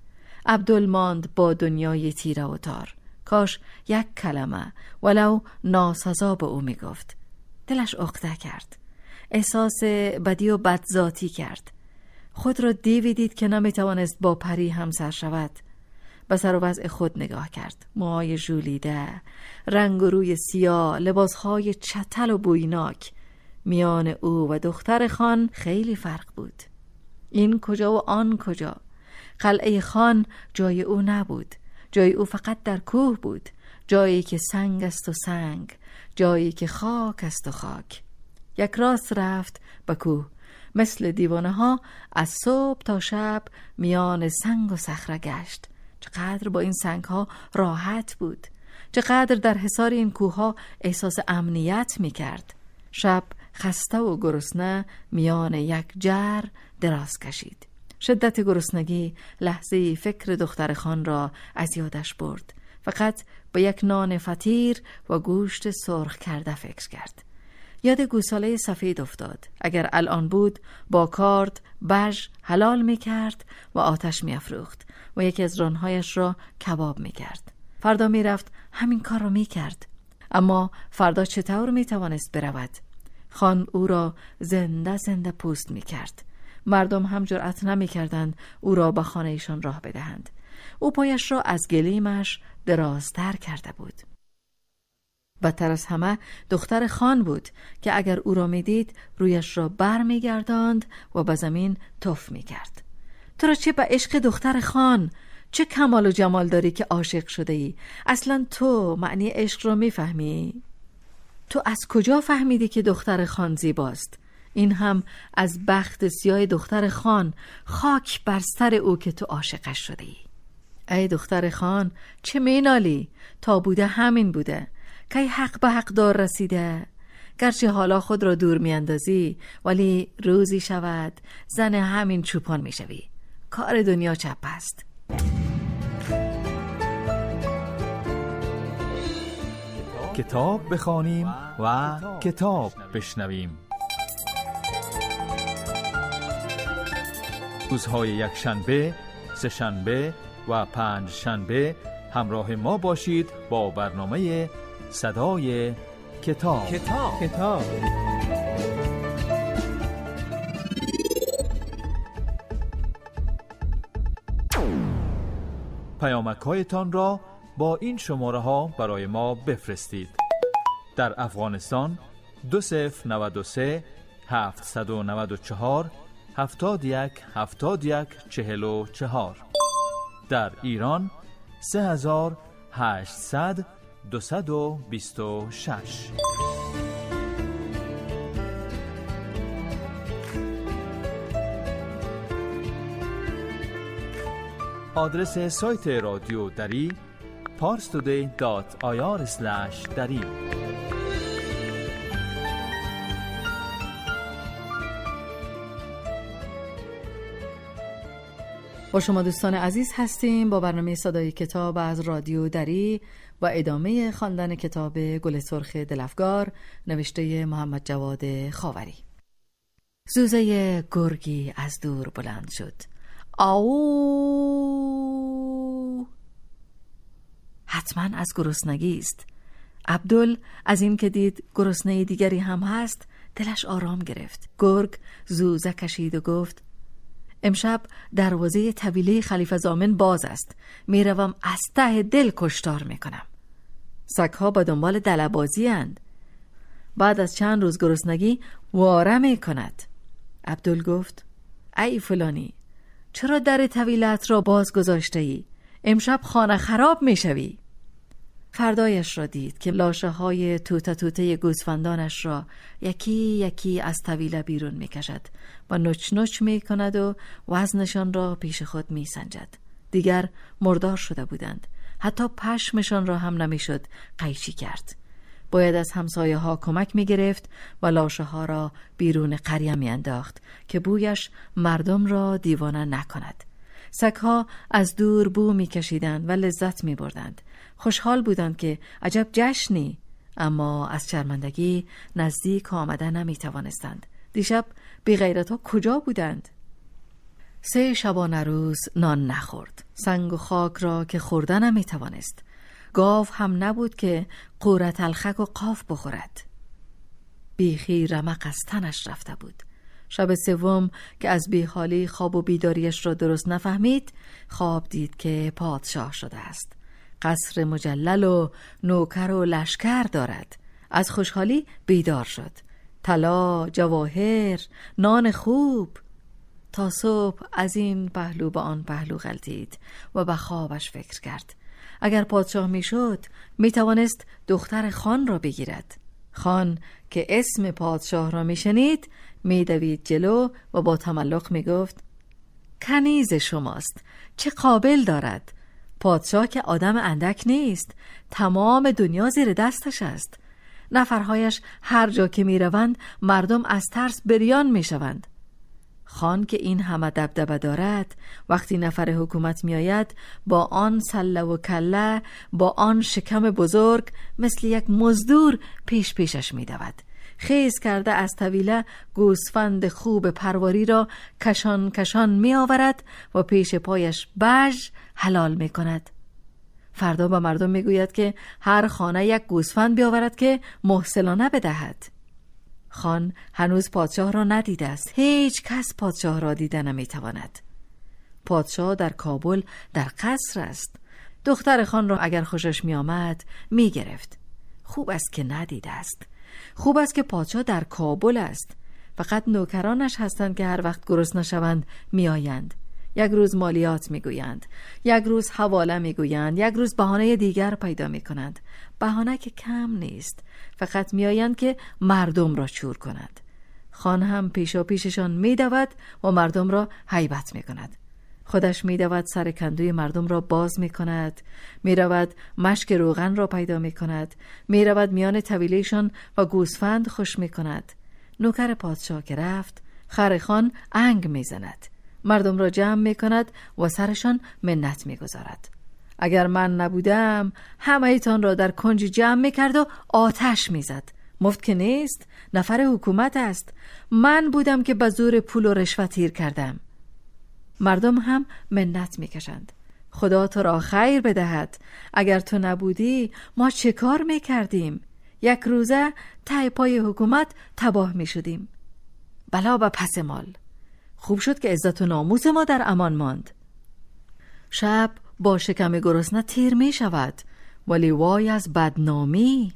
عبدل ماند با دنیای تیره و تار. کاش یک کلمه ولو ناسزا به او میگفت. دلش عقده کرد. احساس بدی و بدذاتی کرد. خود را دیوی دید که نمیتوانست با پری همسر شود. به سر و وضع خود نگاه کرد. موهای ژولیده، رنگ و روی سیاه، لباسهای چتل و بویناک. میان او و دختر خان خیلی فرق بود. این کجا و آن کجا. قلعه خان جای او نبود. جای او فقط در کوه بود. جایی که سنگ است و سنگ، جایی که خاک است و خاک. یک راست رفت به کوه. مثل دیوانه ها از صبح تا شب میان سنگ و صخره گشت. چقدر با این سنگ ها راحت بود. چقدر در حصار این کوه ها احساس امنیت می کرد. شب خسته و گرسنه میان یک جر دراز کشید. شدت گرسنگی لحظه‌ای فکر دختر خان را از یادش برد. فقط با یک نان فطیر و گوشت سرخ کرده فکر کرد. یاد گوساله سفید افتاد. اگر الان بود با کارد بژ حلال می کرد و آتش می افروخت و یکی از رانهایش را کباب می کرد. فردا می رفت همین کار را می کرد. اما فردا چطور می توانست برود؟ خان او را زنده زنده پوست می کرد. مردم هم جرأت نمی کردند او را به خانه ایشان راه بدهند. او پایش را از گلیمش درازتر کرده بود. بدتر از همه دختر خان بود که اگر او را می دید رویش را بر می گرداند و به زمین تف می کرد. تو را چه به عشق دختر خان؟ چه کمال و جمال داری که عاشق شده ای؟ اصلا تو معنی عشق را می فهمی؟ تو از کجا فهمیدی که دختر خان زیباست؟ این هم از بخت سیاه دختر خان، خاک بر سر او که تو عاشقش شده ای. ای دختر خان چه مینالی؟ تا بوده همین بوده. کی حق به حق دار رسیده. گرچه حالا خود را دور میاندازی ولی روزی شود زن همین چوپان میشوی. کار دنیا چپ است. کتاب بخوانیم و کتاب بشنویم. روزهای یک شنبه، سه شنبه و پنج شنبه همراه ما باشید با برنامه صدای کتاب. پیامک‌هایتان را با این شماره ها برای ما بفرستید. در افغانستان 2093 794 71 در ایران 3800 226. آدرس سایت رادیو دری parstoday.ir/dari. با شما دوستان عزیز هستیم با برنامه صدای کتاب از رادیو دری و ادامه خواندن کتاب گل سرخ دلفگار نوشته محمد جواد خاوری. زوزه گرگی از دور بلند شد. آو! حتما از گرسنگی است. عبدل از این که دید گرسنه دیگری هم هست دلش آرام گرفت. گرگ زوزه کشید و گفت امشب دروازه طویله خلیفه ضامن باز است، میروم از ته دل کشتار میکنم. سگها با دنبال دلبازی اند. بعد از چند روز گرسنگی واره میکند. عبدل گفت ای فلانی، چرا در طویلت را باز گذاشته ای؟ امشب خانه خراب میشوی. فردایش را دید که لاشه های توته توته گوسفندانش را یکی یکی از طویله بیرون میکشد و نوچ نوچ میکند و وزنشان را پیش خود میسنجد. دیگر مردار شده بودند. حتی پشمشان را هم نمیشد قیچی کرد. باید از همسایه ها کمک میگرفت و لاشه ها را بیرون قریه میانداخت که بویش مردم را دیوانه نکند. سگها از دور بو میکشیدند و لذت میبردند. خوشحال بودند که عجب جشنی، اما از شرمندگی نزدیک آمده نمیتوانستند. دیشب بی غیرت‌ها کجا بودند؟ 3 شبانه روز نان نخورد. سنگ و خاک را که خورده نمیتوانست. گاو هم نبود که قورت الخک و قاف بخورد. بیخی رمق از تنش رفته بود. شب سوم که از بیحالی خواب و بیداریش را درست نفهمید، خواب دید که پادشاه شده است. قصر مجلل و نوکر و لشکر دارد. از خوشحالی بیدار شد. طلا، جواهر، نان خوب. تا صبح از این پهلو به آن پهلو غلتید و به خوابش فکر کرد. اگر پادشاه میشد میتوانست دختر خان را بگیرد. خان که اسم پادشاه را میشنید میدوید جلو و با تملق میگفت کنیز شماست، چه قابل دارد. پادشاه که آدم اندک نیست، تمام دنیا زیر دستش است. نفرهایش هر جا که میروند مردم از ترس بریان میشوند. خان که این همه دبدبه دارد، وقتی نفر حکومت میآید با آن سله و کله، با آن شکم بزرگ، مثل یک مزدور پیشش میدود. خیز کرده از طویله گوسفند خوب پرواری را کشان کشان می آورد و پیش پایش بژ حلال می کند. فردا به مردم می گوید که هر خانه یک گوسفند بیاورد که محصلانه بدهد. خان هنوز پادشاه را ندیده است. هیچ کس پادشاه را دیده نمی تواند. پادشاه در کابل در قصر است. دختر خان را اگر خوشش می آمد می گرفت. خوب است که ندیده است. خوب است که پادشاه در کابل است. فقط نوکرانش هستند که هر وقت گرسنه شوند می آیند. یک روز مالیات می گویند، یک روز حواله می گویند، یک روز بهانه دیگر پیدا می کنند. بهانه که کم نیست، فقط می آیند که مردم را چور کنند. خان هم پیشا پیششان می دود و مردم را هیبت می کند. خودش می دود سر کندوی مردم را باز می کند، می رود مشک روغن را پیدا می کند، می رود میان طویلهشان و گوسفند خوش می کند. نوکر پادشاه که رفت، خر خان انگ می زند. مردم را جمع می کند و سرشان منت می گذارد. اگر من نبودم همه ایتان را در کنج جمع می کرد و آتش می زد. مفت که نیست، نفر حکومت است. من بودم که به زور پول و رشوت تیر کردم. مردم هم منت می کشند. خدا تو را خیر بدهد. اگر تو نبودی ما چه کار می کردیم؟ یک روزه ته پای حکومت تباه می شدیم. بلا به پس مال. خوب شد که عزت و ناموس ما در امان ماند. شب با شکم گرسنه تیر می شود، ولی وای از بدنامی.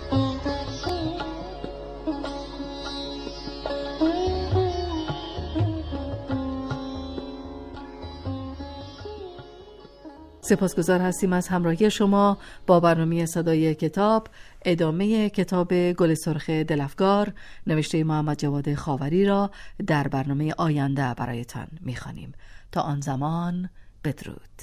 سپاسگزار هستیم از همراهی شما با برنامه صدای کتاب. ادامه کتاب گل سرخ دلفگار نوشته محمد جواد خاوری را در برنامه آینده برایتان می‌خوانیم. تا آن زمان بدرود.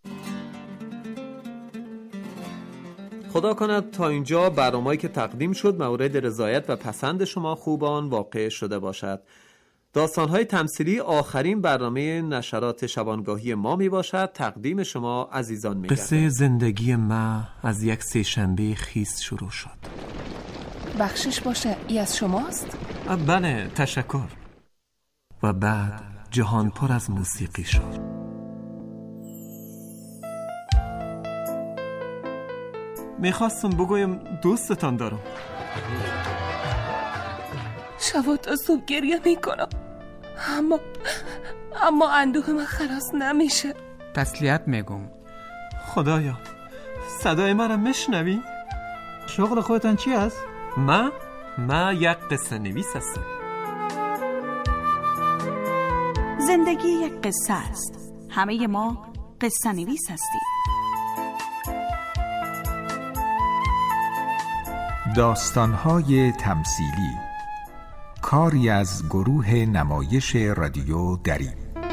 خدا کند تا اینجا برنامه‌ای که تقدیم شد مورد رضایت و پسند شما خوبان واقع شده باشد. داستان‌های تمثیلی آخرین برنامه نشرات شبانگاهی ما می باشد. تقدیم شما عزیزان می گردد. قصه زندگی ما از یک سه‌شنبه خیس شروع شد. بخشش باشه، ای از شماست؟ بله، تشکر. و بعد جهان پر از موسیقی شد. میخواستم بگویم دوستتان دارم. شبا تا صبح گریه میکنم، اما اندوه من خلاص نمیشه. تسلیت میگم. خدایا صدای مرا میشنوی؟ شغل خودتان چی است؟ من یک قصه نویس هستم. زندگی یک قصه است. همه ما قصه نویس هستیم. داستان‌های تمثیلی، کاری از گروه نمایش رادیو دری.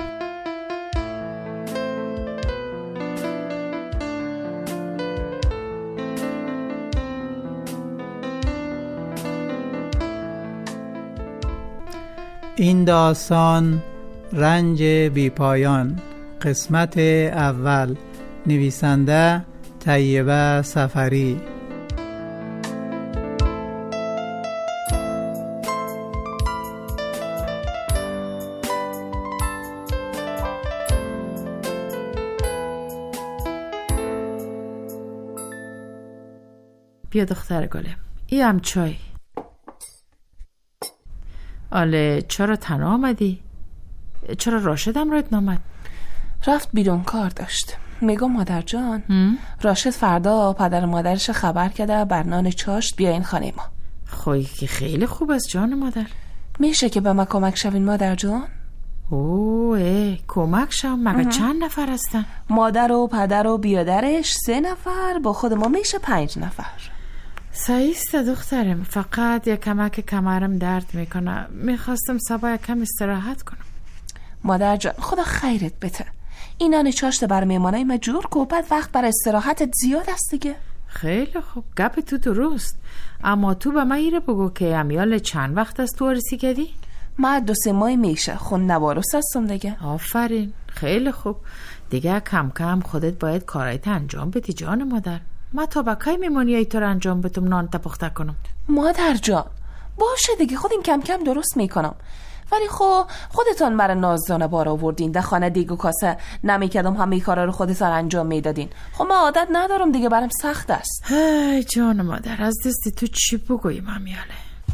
این داستان رنج بی پایان، قسمت اول، نویسنده طیبه سفری. بیا دختر گلم، ای هم چای. آله چرا تنها آمدی؟ چرا راشدم رایت نامد؟ رفت بیرون، کار داشت. میگم مادر جان، راشد فردا پدر مادرش خبر کرده بر نان چاشت بیاین خانه ما. خوی که خیلی خوب است جان مادر. میشه که به ما کمک شوین مادر جان؟ اوه کمک شم؟ مگه چند نفر هستن؟ مادر و پدر و بیادرش 3 نفر، با خود ما میشه 5 نفر. صحیح است دخترم، فقط یک کمک کمرم درد میکنه. میخواستم صبح کم استراحت کنم. مادر جان خدا خیرت بده. این نان چاشت بر میمانای ما جور کو، بعد وقت بر استراحتت زیاد است دیگه. خیلی خوب، گپ تو درست. اما تو به من ایره بگو که امیال چند وقت است تو رسی کردی؟ من 2-3 ماه میشه خون نوارس هستم دیگه. آفرین، خیلی خوب. دیگه کم کم خودت باید کارایت انجام بدی جان مادر. ما تا با کی میمونی ایتر انجام بدم نان پخته کنم؟ مادر جان باشه دیگه، خودم کم کم درست میکنم. ولی خودتان مرا نازدانه بار آوردین، در خانه دیگه کاسه نمیکردم، همه کارا رو خودتان انجام میدادین. من عادت ندارم دیگه، برام سخت است. ای جان مادر، از دستی تو چی بگویم امیاله؟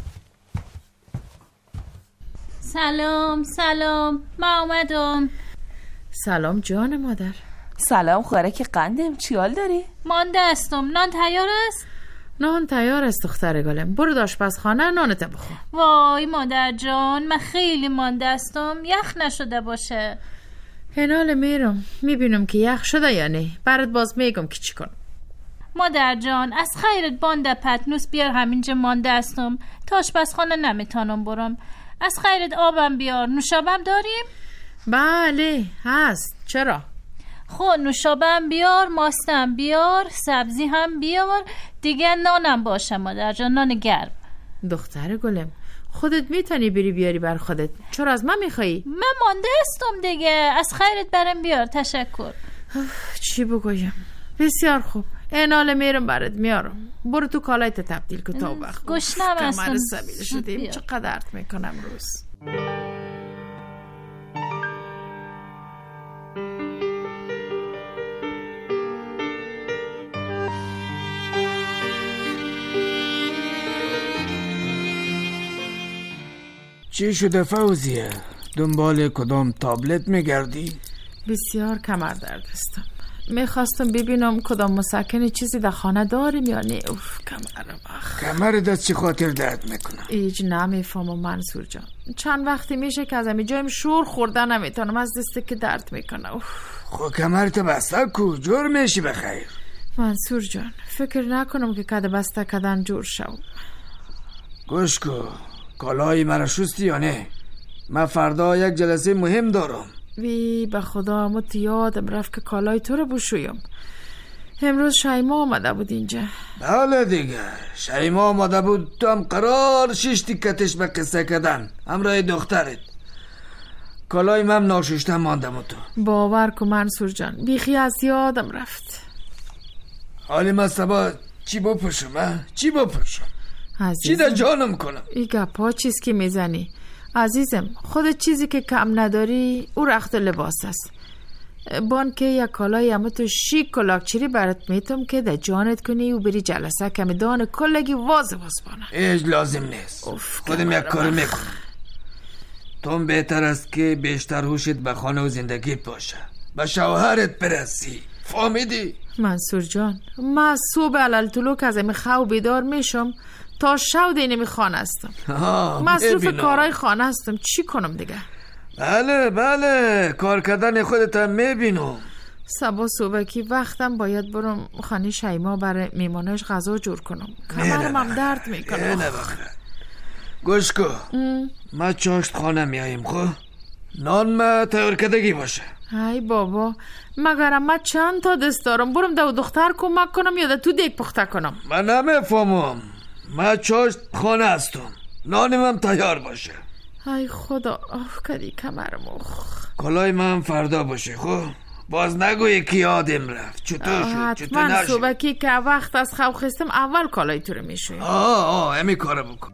سلام ما اومدم. سلام جان مادر. سلام خوارک قندم، چی حال داری؟ مانده استم، نان تیار است؟ نان تیار است دختر گلم، برو آشپزخانه نانت بخور. وای مادر جان من خیلی مانده استم، یخ نشده باشه. هنال میرم میبینم که یخ شده یا نه، برات باز میگم که چی کنم. مادر جان از خیرت باند پتنوس بیار، همینجا مانده استم، تا آشپزخانه نمیتونم برم. از خیرت آبم بیار، نوشابم داریم؟ بله هست. چرا؟ خب نوشابم بیار، ماستم بیار، سبزی هم بیار دیگه، نانم باشه مادر جان، نان گرم. دختر گلم خودت میتونی بری بیاری بر خودت، چرا از من میخوایی؟ من مانده استم دیگه، از خیرت برم بیار. تشکر. چی بگویم؟ بسیار خوب، اینال میرم برات میارم. برو تو کالایت تبدیل که تا وقت گشنم هستم. کمر سبیل شدیم، چقدر درد میکنم روز. چی شده فوزیه؟ دنبال کدام تابلت میگردی؟ بسیار کمر درد هستم، میخواستم ببینم کدام مسکن چیزی در خانه داریم یا نه. اوف کمرم. کمر دست چی خاطر درد میکنه؟ ایج نمیفهمم منصور جان، چند وقتی میشه که از امی جایم شور خورده نمیتونم، از دسته که درد میکنه. خب کمرت بسته کو، جور میشی بخیر. منصور جان فکر نکنم که کده بسته کدن جور شو. گوش کو، کالای مرا شستی یا نه؟ من فردا یک جلسه مهم دارم. وی به خدا مت یادم رفت که کالای تو رو بشویم. امروز شیما آمده بود اینجا. بله دیگه شیما آمده بود، تو هم قرار 6 تیکتش به قصه کردن همراه دخترت. کالای من ناششته ماندم. تو باور کن منصور جان بیخی از یادم رفت. حالی من صبح چی بپوشم؟ چی بپوشم؟ چی در جانم کنم؟ ای گپا چیز که میزنی عزیزم؟ خودت چیزی که کم نداری او رخت لباس است. بان که یک کالای همه تو شیک کلاکچری برات میتم که در جانت کنی و بری جلسه کمی دان کلگی واز بانه. ایج لازم نیست، خودم یک کار میکنم. تو بهتر است که بیشتر هوشت به خانه و زندگیت باشه، به شوهرت برسی. فهمیدی؟ منصور جان، من صبح علل طلوع که از این خواب بیدار میشم تا شو دینی خانه هستم. مصروف کارهای خانه هستم، چی کنم دیگه؟ بله کار کردن خودت هم میبینم. صبح صبحکی وقتم باید برم خانه شیما برای میمانش غذا جور کنم. کمرم هم درد میکنم. گوش کن، ما چاشت خانه میاییم خب؟ نان ما تیار کردگی باشه. ای بابا، مگرم ما چند تا دست دارم، برم دو دختر کمک کنم یا تو دیگ پخته کنم؟ من نمیفهمم. ما چاشت خانه هستم، نانم هم تیار باشه. ای خدا، کدی کمرم. کلای من فردا باشه خب؟ باز نگوی که یادم رفت. چطور شد؟ چطور نشد؟ من صبحکی که وقت از خواب خستم اول کالای تو رو میشویم. امی کارو بکن.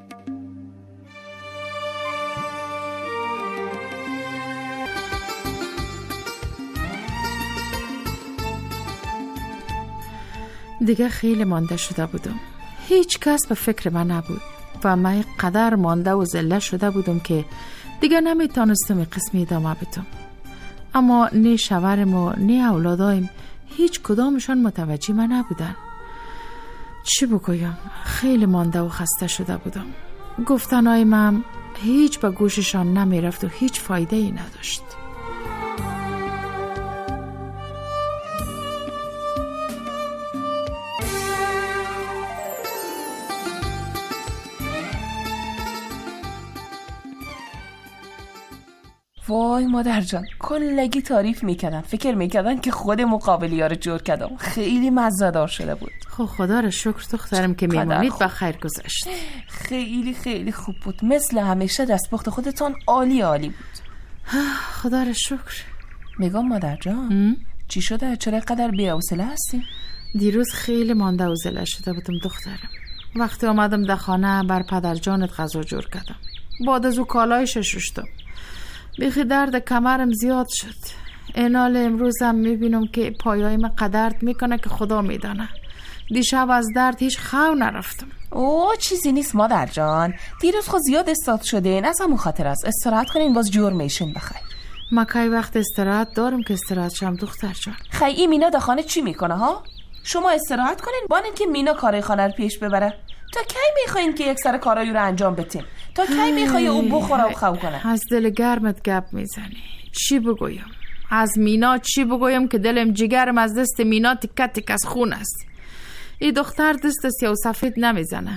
دیگه خیلی مانده شده بودم، هیچ کس به فکر من نبود و من قدر مانده و ذله شده بودم که دیگه نمیتونستم این قسمی ادامه بدم. اما نه شوهرم و نه اولادایم هیچ کدامشان متوجه من نبودن. چی بگویم، خیلی مانده و خسته شده بودم. گفتنهای من هیچ به گوششان نمیرفت و هیچ فایده ای نداشت. وای مادر جان، کلگی تعریف میکردن، فکر میکردن که خود مقابلی ها رو جور کردم. خیلی مزه‌دار شده بود. خدا رو شکر دخترم که میمونید به خیر گذشت. خیلی خیلی خوب بود، مثل همیشه. دستپخت خودتان عالی بود. خدا رو شکر. میگم مادر جان، چی شده؟ چرا قدر بی‌حوصله هستی؟ دیروز خیلی مانده و ذله شده بودم دخترم. وقتی آمدم در خانه بر پدر جانت غذا جور کردم، بعد از او کالایش شستم. بیخی درد کمرم زیاد شد. اینال امروزم میبینم که پایای من قدرد میکنه که خدا میدانه. دیشب از درد هیچ خو نرفتم. چیزی نیست مادر جان، دیروز خود زیاد استاد شدین، از همون خاطر است. استراحت کنین، باز جور میشین بخیر. ما کی وقت استراحت دارم که استراحت شم دختر جان. خیلی مینا در خانه چی میکنه ها؟ شما استراحت کنین، بانین که مینا کارای خانه رو پیش ببره. تا کی میخواین که یک سر کارایی رو انجام بدین؟ تا کی میخوای او بخوره و خو کنه؟ از دل گرمت گپ میزنی. چی بگویم؟ از مینا چی بگویم که دلم جگرم از دست مینا تکه تک از خون است. این دختر دست سیاه و سفید نمیزنه.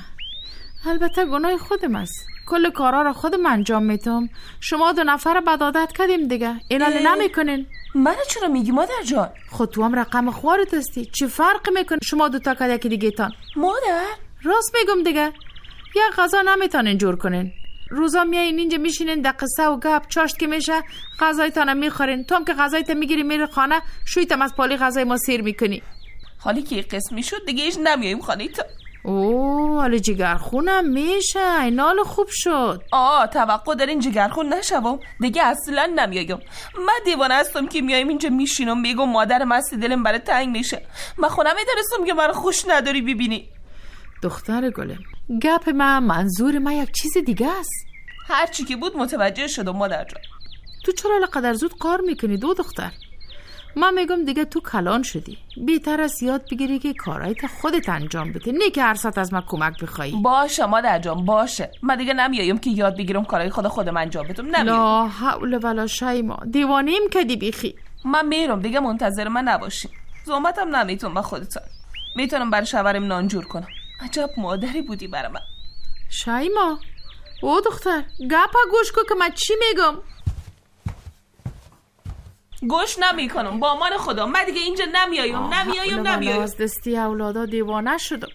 البته گناه خودم است، کل کارا رو خودم انجام میتم. شما دو نفر بدعادت کردیم دیگه، اینا نمیکنین. من چرا میگی مادر جان؟ خود تو هم رقم خوارت هستی، چه فرق میکن شما دو تا که یکی دیگه تان؟ مادر راست میگم دیگه، یا غذا نمیتونین جور کنین. روزا میایین اینجا میشینین در قصه و گپ، چاشت که میشه غذایتان میخورین. تو هم که غذایت میگیری میری خانه، شویتم از پالی غذای ما سیر میکنی. حالی که قسمی شد دیگه ایش نمیاییم خانه تا. حالا جگرخونم میشه، اینال خوب شد. توقع دارین جگرخون نشوم دیگه، اصلا نمیایم. من دیوانه هستم که میایم اینجا میشینم میگم مادر مستی دلم برای تنگ میشه. من خودم میدرسم که من خوش نداری ببینی. دختر گلم، گپ من منظور من یک چیز دیگه است. هر چی که بود متوجه شدم مادر جان. تو چرا لقدر زود کار میکنی دختر؟ من میگم دیگه تو کلان شدی، بیتر است یاد بگیری که کارایت خودت انجام بده، نه که هر ساعت از من کمک بخوایی. باشه مادر جان باشه، من دیگه نمیایم که یاد بگیرم کارای خودم انجام بدم. لا حول ولا شیما، دیوانیم کدی بیخی. من میرم دیگه، منتظر من نباشین. زحمتم نمیتونم با خودتون، میتونم برای شوهرم نان جور کنم. عجب مادری بودی برای من شیما. دختر گپا گوش کن که من چی میگم. گوش نمی کنم با امان خدا، من دیگه اینجا نمیایم. از دستی اولادا دیوانه شدم.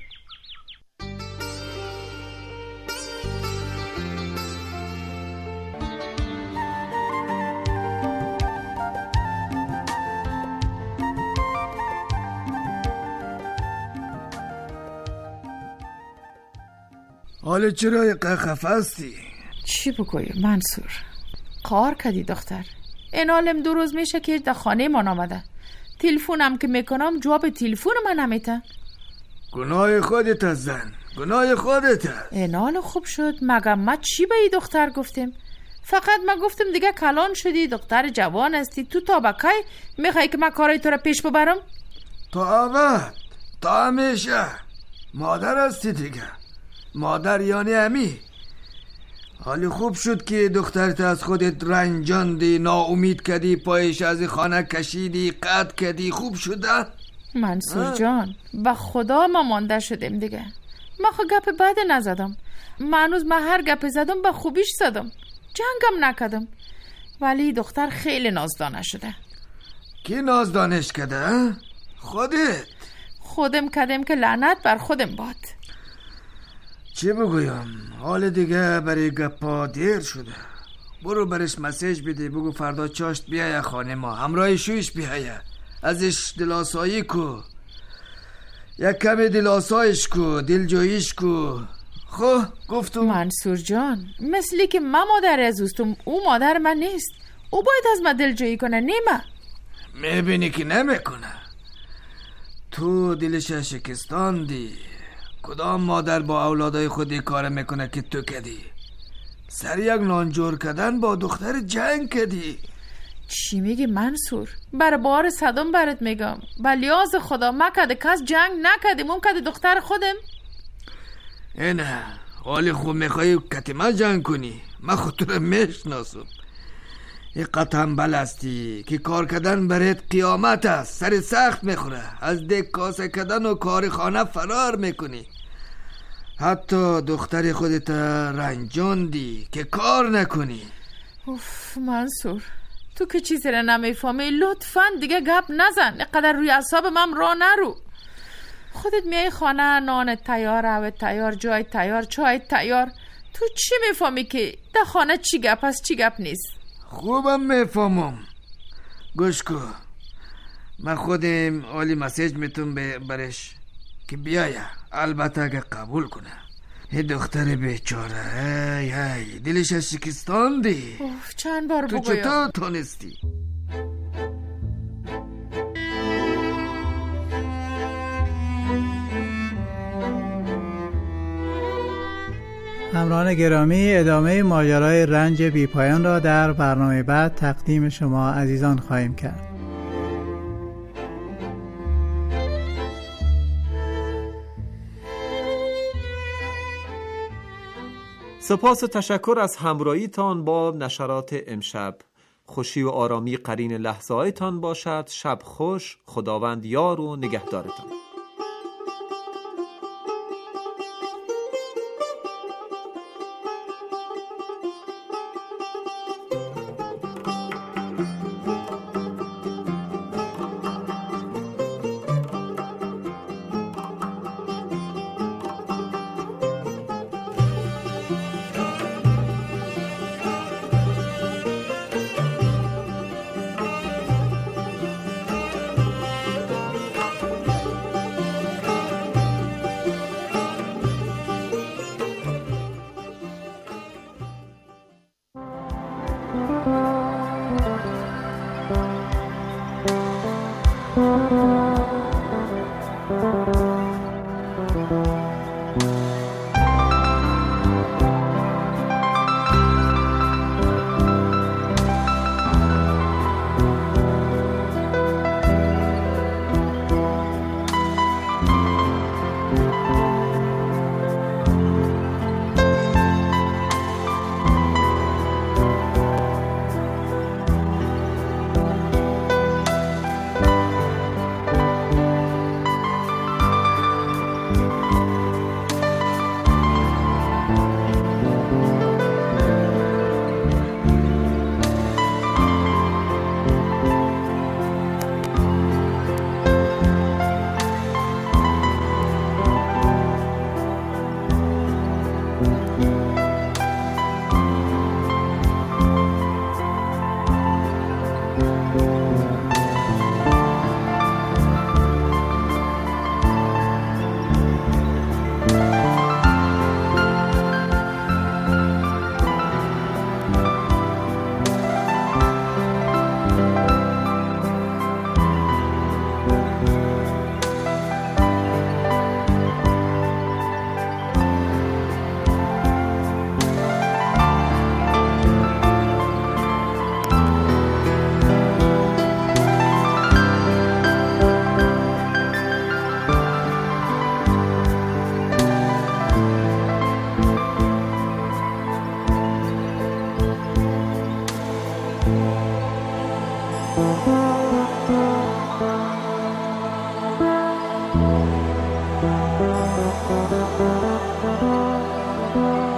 حالا چرا خفه هستی؟ چی بگویم منصور؟ کار کردی دختر، این حالم 2 روز میشه که در خانه ما نامده. تلفنم که میکنم جواب تلفن من نمیته. گناه خودت است زن، گناه خودت است. این حال خوب شد. مگه ما چی به این دختر گفتیم؟ فقط من گفتم دیگه کلان شدی، دختر جوان هستی، تو تا بکی میخوای که من کارای تو را پیش ببرم؟ تا ابد، تا همیشه. مادر هستی دیگه، مادر یعنی امی. حالی خوب شد که دخترت از خودت رنجاندی، ناامید کردی، پایش از خانه کشیدی، قطع کردی. خوب شده؟ منصور جان به خدا ما مانده شدیم دیگه. ما خو گپ بد نزدم، منوز ما هر گپ زدم به خوبیش زدم، جنگم نکدم. ولی دختر خیلی نازدانه شده. کی نازدانش کده؟ خودت؟ خودم کدم که لعنت بر خودم باد. چی بگویم؟ حال دیگه برای گپا دیر شده. برو برش مسیج بده، بگو فردا چاشت بیایه خانه ما، همراه شویش بیایه، ازش دلاسایی کو، یک کمی دلاسایش کو، دلجوییش کو. خو گفتم منصور جان مثلی که من مادر عزوستم، او مادر من نیست. او باید از من دلجویی کنه، نیمه. میبینی که نمیکنه. تو دلش شکستان دی. کدام مادر با اولادای خودی کار میکنه که تو کدی؟ سر یک نانجور کدن با دختر جنگ کدی. چی میگی منصور؟ بر بار صدام برات میگم، بلیاز خدا ما کده کس جنگ نکدیم، اون کده دختر خودم. نه حالی خوب میخوایی کتیما جنگ کنی؟ من خود تو رو میشناسم. یک قطعم بلستی که کار کردن برات قیامت است. سر سخت میخوره، از دک کاسه کردن و کار خانه فرار میکنی. حتی دختر خودت رنجاندی که کار نکنی. اوف منصور تو که چیزی را نمیفهمی، لطفاً دیگه گپ نزن، اینقدر روی اعصاب من را نرو. خودت میای خانه، نان تیار، او تیار، جای تیار، چای تیار. تو چی میفهمی که در خانه چی گپ است چی گپ نیست؟ خوبم میفهمم. گوش کن، من خودم عالی مسیج میتونم برش که بیایه، البته اگه قبول کنه. این دختر بیچاره ای دلش شکستان دی. چند بار بگویم تو چطور تونستی؟ همراهان گرامی، ادامه ماجرای رنج بیپایان را در برنامه بعد تقدیم شما عزیزان خواهیم کرد. سپاس و تشکر از همراهیتان با نشرات امشب. خوشی و آرامی قرین لحظه هایتان باشد. شب خوش. خداوند یار و نگهدارتان. شد.